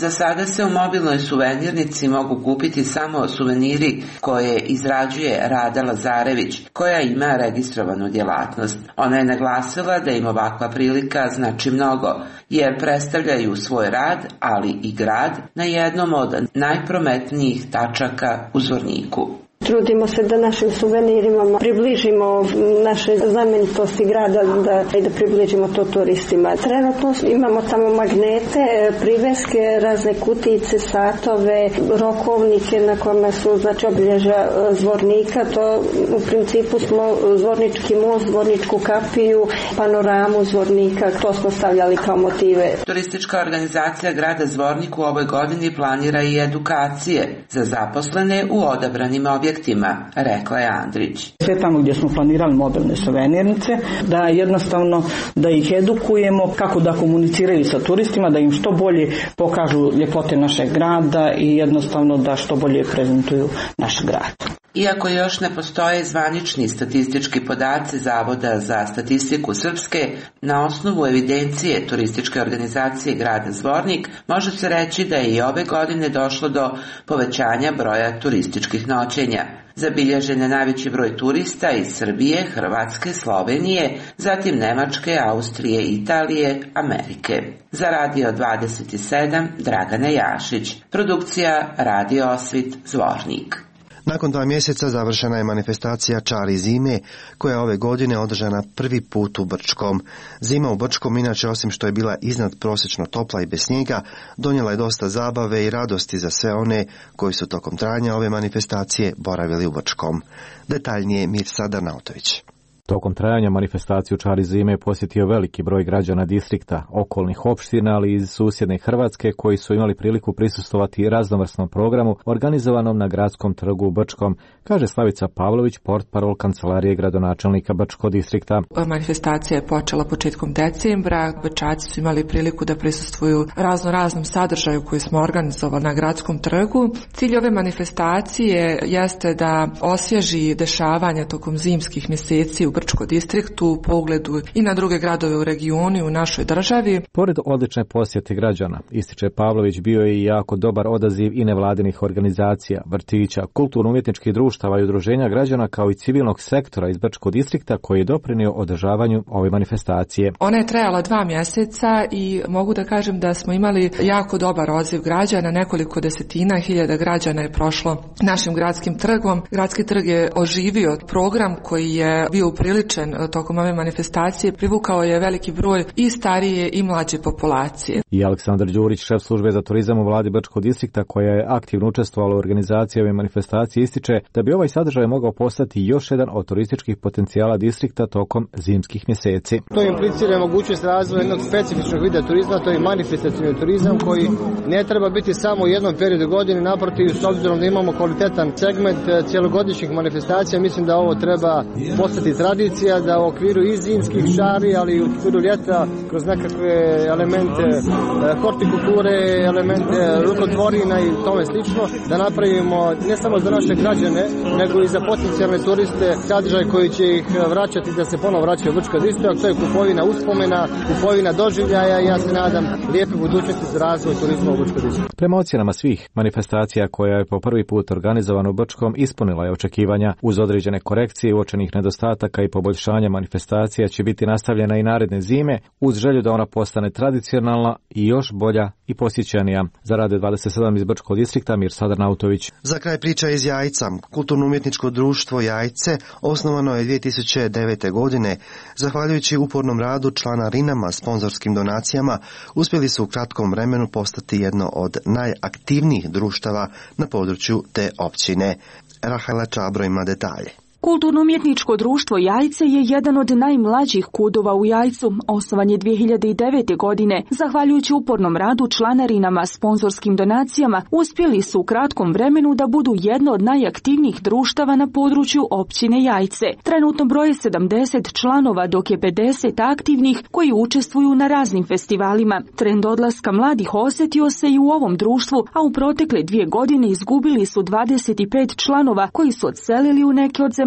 Za sada se u mobilnoj suvenirnici mogu kupiti samo suveniri koje izrađuje Rada Lazarević, koja ima registrovanu djelatnost. Ona je naglasila da im ovakva prilika znači mnogo, jer predstavljaju svoj rad, ali i grad na jednom od najprometnijih tačaka u Zvorniku. Trudimo se da našim suvenirima približimo naše znamenitosti grada, da, i da približimo to turistima. Trenutno imamo tamo magnete, priveske, razne kutice, satove, rokovnike na kojima su znači obilježja Zvornika. To u principu smo Zvornički most, Zvorničku kapiju, panoramu Zvornika, to smo stavljali kao motive. Turistička organizacija grada Zvornik u ovoj godini planira i edukacije za zaposlene u odabranim objektima, rekla je Andrić. Sve tamo gdje smo planirali mobilne suvenirnice, da jednostavno da ih edukujemo kako da komuniciraju sa turistima, da im što bolje pokažu ljepote našeg grada i jednostavno da što bolje prezentuju naš grad. Iako još ne postoje zvanični statistički podaci Zavoda za statistiku Srpske, na osnovu evidencije turističke organizacije grada Zvornik može se reći da je i ove godine došlo do povećanja broja turističkih noćenja. Zabilježen je najveći broj turista iz Srbije, Hrvatske, Slovenije, zatim Nemačke, Austrije, Italije, Amerike. Za Radio dvadeset sedam Dragana Jašić. Produkcija Radio Osvit Zvornik. Nakon dva mjeseca završena je manifestacija Čari zime, koja je ove godine održana prvi put u Brčkom. Zima u Brčkom, inače osim što je bila iznad prosječno topla i bez snijega, donijela je dosta zabave i radosti za sve one koji su tokom trajanja ove manifestacije boravili u Brčkom. Detaljnije Mirsada Nautović. Tokom trajanja manifestaciju Čari zime posjetio veliki broj građana distrikta, okolnih opština, ali i iz susjedne Hrvatske, koji su imali priliku prisustvovati raznovrsnom programu organizovanom na gradskom trgu u Brčkom, kaže Slavica Pavlović, portparol kancelarije gradonačelnika Brčkog distrikta. Manifestacija je počela početkom decembra. Brčaci su imali priliku da prisustvuju razno raznom sadržaju koji smo organizovali na gradskom trgu. Cilj ove manifestacije jeste da osvježi dešavanja tokom zimskih mjeseci u Brčkom distriktu, po ugledu i na druge gradove u regionu i u našoj državi. Pored odlične posjete građana, ističe Pavlović, bio je i jako dobar odaziv i nevladinih organizacija, vrtića, kulturno-umjetničkih društava i udruženja građana, kao i civilnog sektora iz Brčkog distrikta koji je doprinio održavanju ove manifestacije. Ona je trajala dva mjeseca i mogu da kažem da smo imali jako dobar odziv građana, nekoliko desetina hiljada građana je prošlo našim gradskim trgom. Gradski trg je oživio program koji je bio upriličen tokom ove manifestacije, privukao je veliki broj i starije i mlađe populacije. I Aleksandar Đurić, šef službe za turizam u vladi Brčkog distrikta, koja je aktivno učestvovala u organizaciji ove manifestacije, ističe da bi ovaj sadržaj mogao postati još jedan od turističkih potencijala distrikta tokom zimskih mjeseci. To implicira mogućnost razvoja jednog specifičnog vida turizma, to je manifestacijni turizam koji ne treba biti samo u jednom periodu godine, naprotiv, s obzirom da imamo kvalitetan segment cjelogodišnjih manifestacija, mislim da ovo treba postati tradicija, da u okviru i zimskih šari, ali i u okviru ljeta kroz nekakve elemente hortikulture, elemente rukotvorina i tome slično, da napravimo ne samo za naše građane, nego i za potencijalne turiste sadržaj koji će ih vraćati da se ponovo vraćaju u Brčki distrikt. To je kupovina uspomena, kupovina doživljaja i ja se nadam lijepe budućnosti za razvoj turizma u Brčkom distriktu. Prema ocjenama svih, manifestacija koja je po prvi put organizovana u Brčkom ispunila je očekivanja. Uz određene korekcije uočenih nedostataka i poboljšanja, manifestacija će biti nastavljena i naredne zime, uz želju da ona postane tradicionalna i još bolja i posjećenija. Za Radio dvadeset sedam iz Brčkog distrikta, Mirsada Nautović. Za kraj priča iz Jajca. Kulturno-umjetničko društvo Jajce osnovano je dvije tisuće devete. godine. Zahvaljujući upornom radu članarinama, sponzorskim donacijama, uspjeli su u kratkom vremenu postati jedno od najaktivnijih društava na području te općine. Rahela Čabro ima detalje. Kulturno-umjetničko društvo Jajce je jedan od najmlađih kudova u Jajcu. Osnovan je dvije hiljade devete. godine. Zahvaljujući upornom radu članarinama, sponzorskim donacijama, uspjeli su u kratkom vremenu da budu jedno od najaktivnijih društava na području općine Jajce. Trenutno broje sedamdeset članova, dok je pedeset aktivnih koji učestvuju na raznim festivalima. Trend odlaska mladih osjetio se i u ovom društvu, a u protekle dvije godine izgubili su dvadeset pet članova koji su odselili u neke od zemalja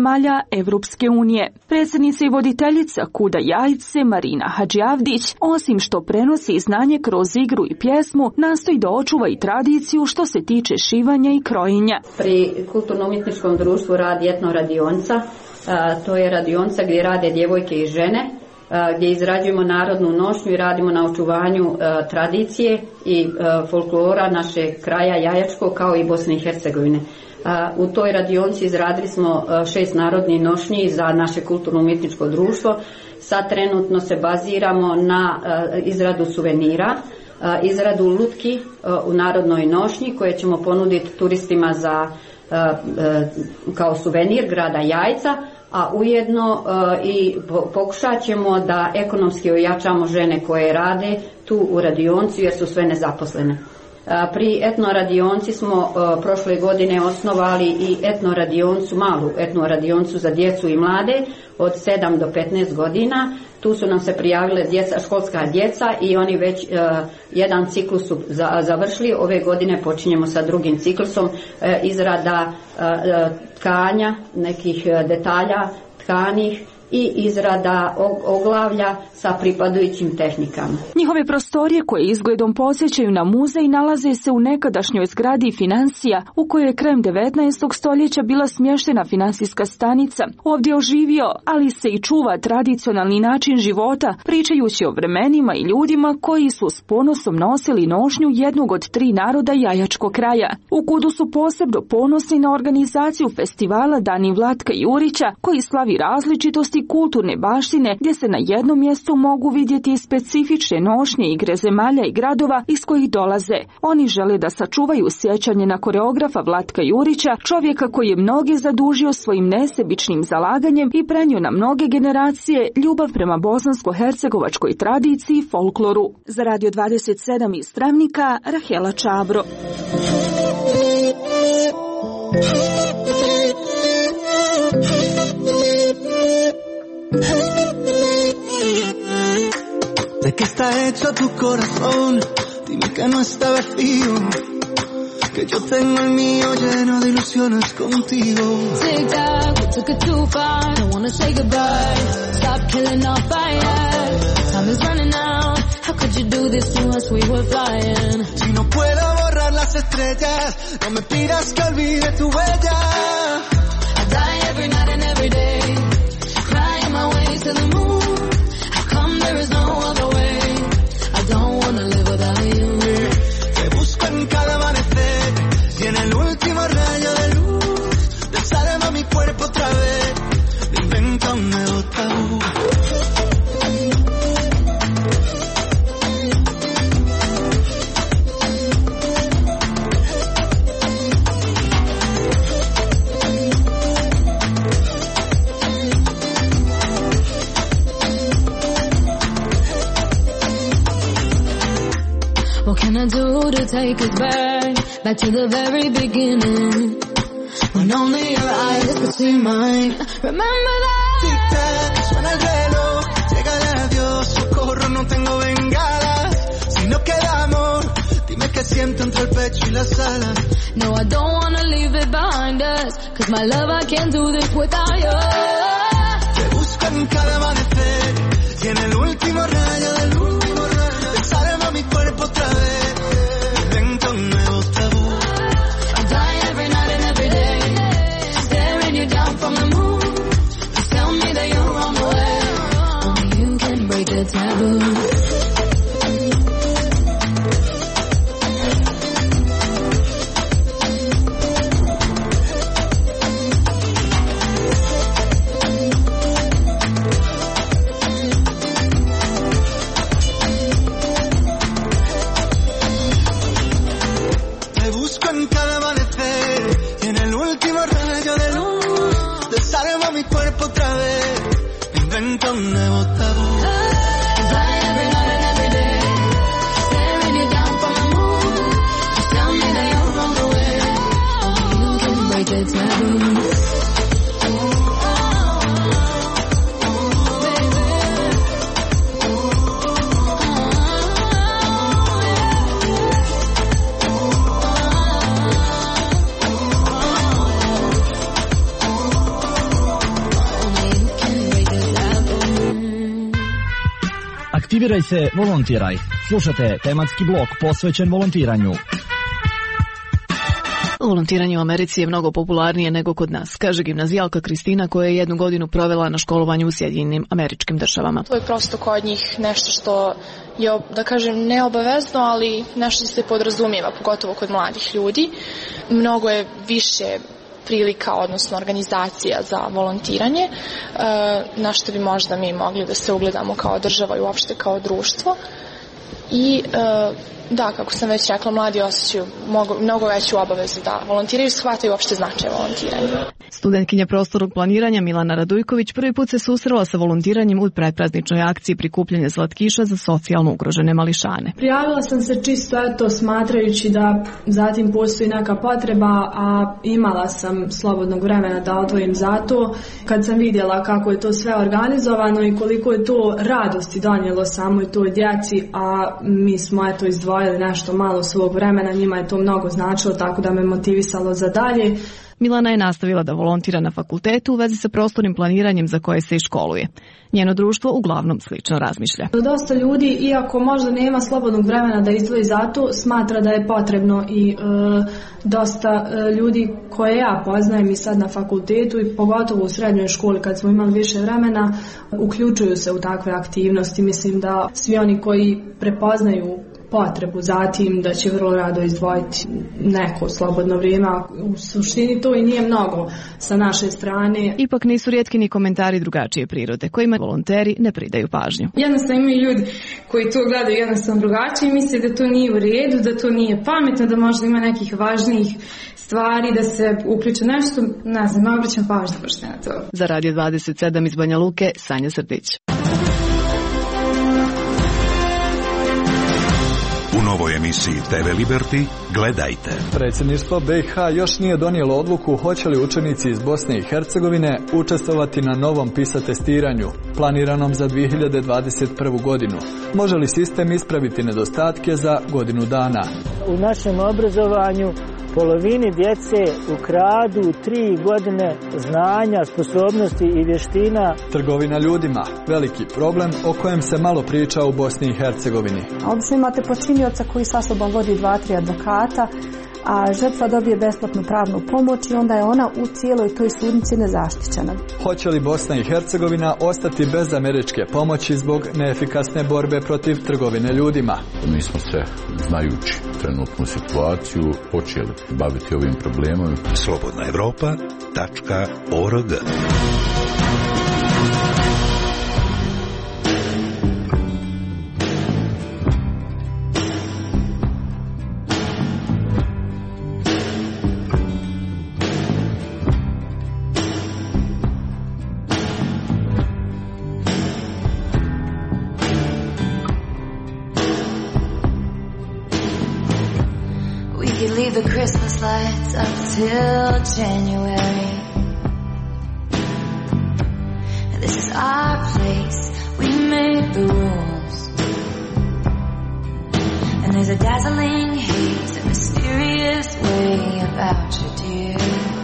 zemalja Evropske unije. Predsjednica i voditeljica Kuda Jajce Marina Hadžiavdić, osim što prenosi znanje kroz igru i pjesmu, nastoji da očuva i tradiciju što se tiče šivanja i krojenja. Pri kulturno-umjetničkom društvu radi etno radionica. To je radionica gdje rade djevojke i žene, gdje izrađujemo narodnu nošnju i radimo na očuvanju tradicije i folklora našeg kraja Jajačkog kao i Bosne i Hercegovine. U toj radionici izradili smo šest narodnih nošnji za naše kulturno-umjetničko društvo. Sad trenutno se baziramo na izradu suvenira, izradu lutki u narodnoj nošnji koje ćemo ponuditi turistima za, kao suvenir grada Jajca, a ujedno i pokušat ćemo da ekonomski ojačamo žene koje rade tu u radionci jer su sve nezaposlene. Pri etno radionci smo prošle godine osnovali i etno radioncu, malu etno radioncu za djecu i mlade od sedam do petnaest godina. Tu su nam se prijavile djeca, školska djeca i oni već uh, jedan ciklus su za, završili. Ove godine počinjemo sa drugim ciklusom, uh, izrada uh, tkanja, nekih uh, detalja tkanih i izrada oglavlja sa pripadajućim tehnikama. Njihove prostorije koje izgledom podsjećaju na muzej nalaze se u nekadašnjoj zgradi financija u kojoj je krajem devetnaestog stoljeća bila smještena finansijska stanica. Ovdje je oživio, ali se i čuva tradicionalni način života, pričajući o vremenima i ljudima koji su s ponosom nosili nošnju jednog od tri naroda Jajačkog kraja. U Kudu su posebno ponosni na organizaciju festivala Dani Vlatka Jurića koji slavi različitosti kulturne baštine gdje se na jednom mjestu mogu vidjeti specifične nošnje igre zemalja i gradova iz kojih dolaze. Oni žele da sačuvaju sjećanje na koreografa Vlatka Jurića, čovjeka koji je mnoge zadužio svojim nesebičnim zalaganjem i prenio na mnoge generacije ljubav prema bosansko-hercegovačkoj tradiciji i folkloru. Za Radio dvadeset sedam iz Travnika, Rahela Čabro. ¿De qué está hecho tu corazón? Dime que no está vacío, que yo tengo el mío lleno de ilusiones contigo. Tic tac, we took it too far. Don't wanna say goodbye. Stop killing our fire. Time is running out. How could you do this to us? We were flying. Si no puedo borrar las estrellas, no me pidas que olvide tu huella. I die every night and every day, crying my way to the moon. How come there is no other way? I don't wanna live without you. Te busco en cada amanecer y en el último rayo de luz desarma mi cuerpo otra vez. Me inventa un nuevo tabú. What can I do to take us back, back to the very beginning, when only your eyes could see mine? Remember that. Tic-tac, suena el reloj, llega el adiós, socorro, no tengo bengalas. Si no queda amor, dime qué siento entre el pecho y las alas. No, I don't wanna leave it behind us, cause my love, I can't do this without you. Te busco en cada amanecer y en el último rayo de luz desarma mi cuerpo otra vez. Invento un nuevo tabú. I die every night and every day, staring you down from the moon. Just tell me that you're on the way. Only you can break the taboo. Un nuevo tabú. Aktiviraj se, volontiraj. Slušate tematski blok posvećen volontiranju. Volontiranje u Americi je mnogo popularnije nego kod nas, kaže gimnazijalka Kristina koja je jednu godinu provela na školovanju u Sjedinjenim Američkim Državama. To je prosto kod njih nešto što je, da kažem, neobavezno, ali nešto se podrazumijeva, pogotovo kod mladih ljudi. Mnogo je više prilika, odnosno organizacija za volontiranje, na što bi možda mi mogli da se ugledamo kao država i uopšte kao društvo. I da, kako sam već rekla, mladi osjećaju mnogo, mnogo veću obavezu da volontiraju, shvataju uopšte značaj volontiranja. Studentkinja prostornog planiranja Milana Radujković prvi put se susrela sa volontiranjem u predprazničnoj akciji prikupljanja slatkiša za socijalno ugrožene mališane. Prijavila sam se čisto eto smatrajući da zatim postoji neka potreba, a imala sam slobodnog vremena da odvojim za to. Kad sam vidjela kako je to sve organizovano i koliko je to radosti donijelo samoj toj djeci, a mi smo eto izdvojili nešto malo svog vremena, njima je to mnogo značilo, tako da me motivisalo za dalje. Milana je nastavila da volontira na fakultetu u vezi sa prostornim planiranjem za koje se i školuje. Njeno društvo uglavnom slično razmišlja. Dosta ljudi, iako možda nema slobodnog vremena da izdvoji za to, smatra da je potrebno i e, dosta e, ljudi koje ja poznajem i sad na fakultetu i pogotovo u srednjoj školi kad smo imali više vremena, uključuju se u takve aktivnosti. Mislim da svi oni koji prepoznaju potrebu zatim da će vrlo rado izdvojiti neko slobodno vrijeme. U suštini to i nije mnogo sa naše strane. Ipak nisu rijetki ni komentari drugačije prirode, kojima volonteri ne pridaju pažnju. Jednostavno imaju ljudi koji to gledaju jednostavno drugačije i misle da to nije u redu, da to nije pametno, da možda ima nekih važnijih stvari, da se uključe nešto. Ne znam, obraćam pažnju baš na to. Za Radio dvadeset sedam iz Banja Luke, Sanja Srdić. U novoj emisiji te ve Liberty gledajte. Predsjedništvo be i ha još nije donijelo odluku hoće li učenici iz Bosne i Hercegovine učestvovati na novom PISA testiranju, planiranom za dvije hiljade dvadeset prvu godinu. Može li sistem ispraviti nedostatke za godinu dana? U našem obrazovanju polovini djece ukradu tri godine znanja, sposobnosti i vještina. Trgovina ljudima, veliki problem o kojem se malo priča u Bosni i Hercegovini. Obično imate počinioca koji sa sobom vodi dva, tri advokata, a žrtva dobije besplatnu pravnu pomoć i onda je ona u cijeloj toj sudnici nezaštićena. Hoće li Bosna i Hercegovina ostati bez američke pomoći zbog neefikasne borbe protiv trgovine ljudima? Mi smo se, znajući trenutnu situaciju, počeli baviti ovim problemom. slobodna evropa tačka org Leave the Christmas lights up till January. This is our place, we make the rules. And there's a dazzling haze, a mysterious way about you, dear.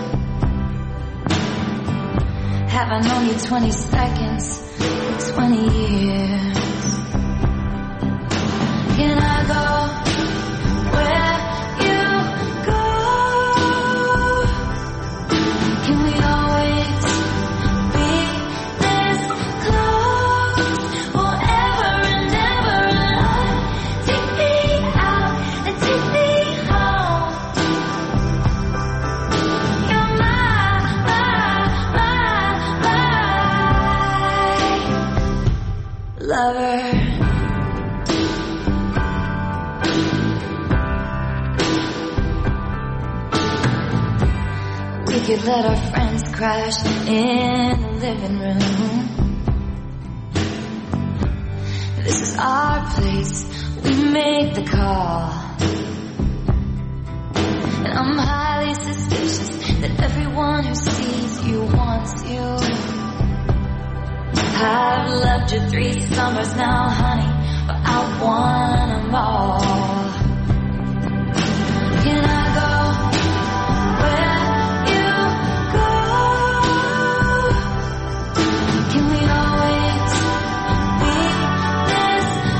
Have I known you twenty seconds, twenty years? Can I go where lover? We could let our friends crash in the living room. This is our place, we make the call. And I'm highly suspicious that everyone who sees you wants you. I've loved you three summers now, honey, but I want them all. Can I go where you go? Can we always be this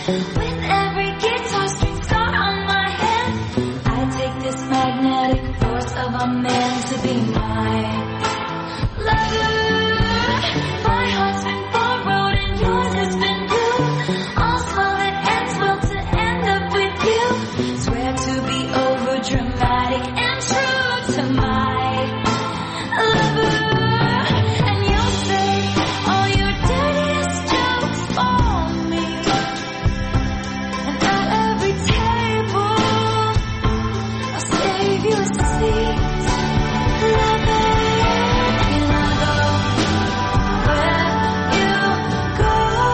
With every guitar string scar on my head, I take this magnetic force of a man to be my lover. My heart's been borrowed and yours has been blue. All's well that ends well to end up with you. Swear to be over dramatic and true to my lover. And you'll say all your dirtiest jokes for me. And at every table I'll save you a seat. Lover, can I go where you go?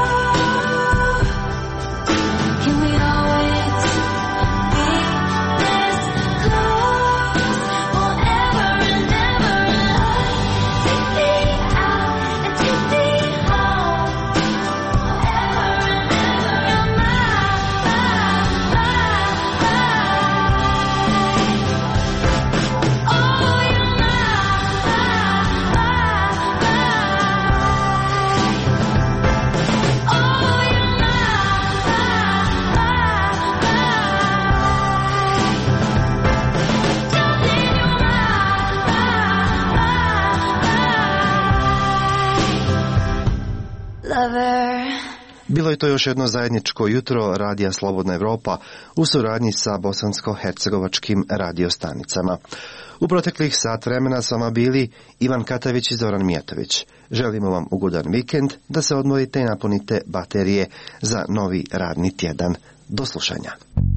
Can we always be this close forever and ever? Take me out and take me home forever and ever. You're my, my, my, oh, you're my, lover. Bilo je to još jedno zajedničko jutro Radija Slobodna Evropa u suradnji sa bosansko-hercegovačkim radiostanicama. U proteklih sat vremena s vama bili Ivan Katavić i Zoran Mijatović. Želimo vam ugodan vikend, da se odmorite i napunite baterije za novi radni tjedan. Do slušanja.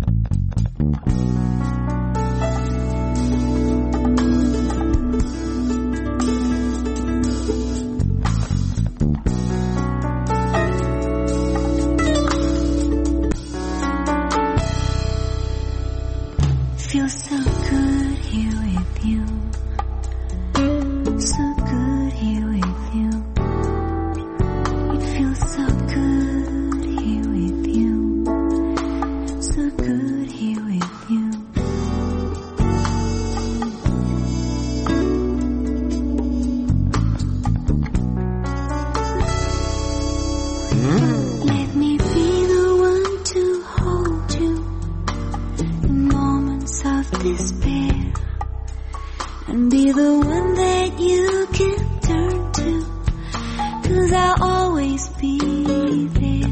Feels so good here with you. So good here with you. It feels so good here with you. So good here with you. Let me be the one to hold you in moments of despair, and be the one that you can turn to, 'cause I'll always be there,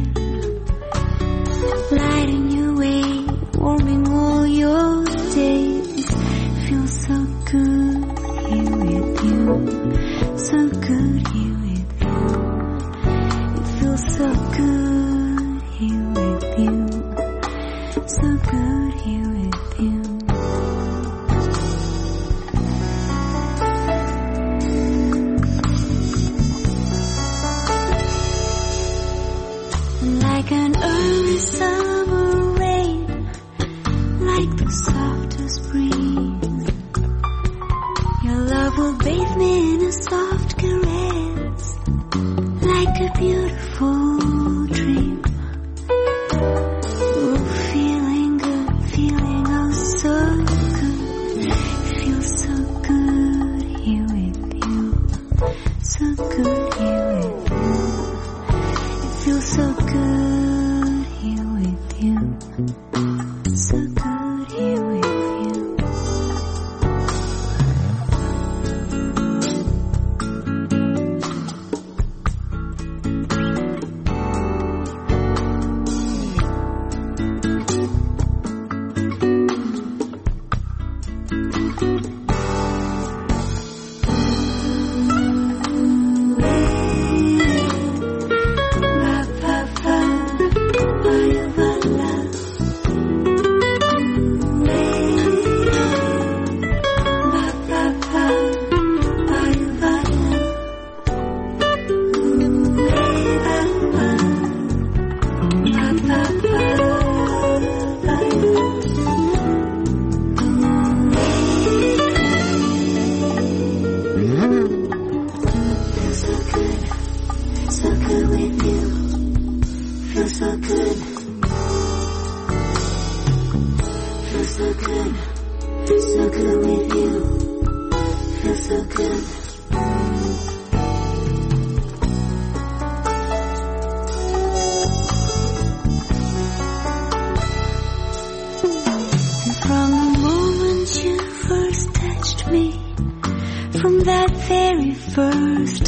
lighting your way, warming all your days. Feels so good here with you, so good here with you. It feels so good here with you, so good here with you. Like an early summer rain, like the softest breeze, your love will bathe me in a soft caress, like a beautiful dream. Ooh, feeling good, feeling oh so good. It feels so good here with you, so good here with you. It feels so good here with you, so good here with you. So good with you, feels so good. very first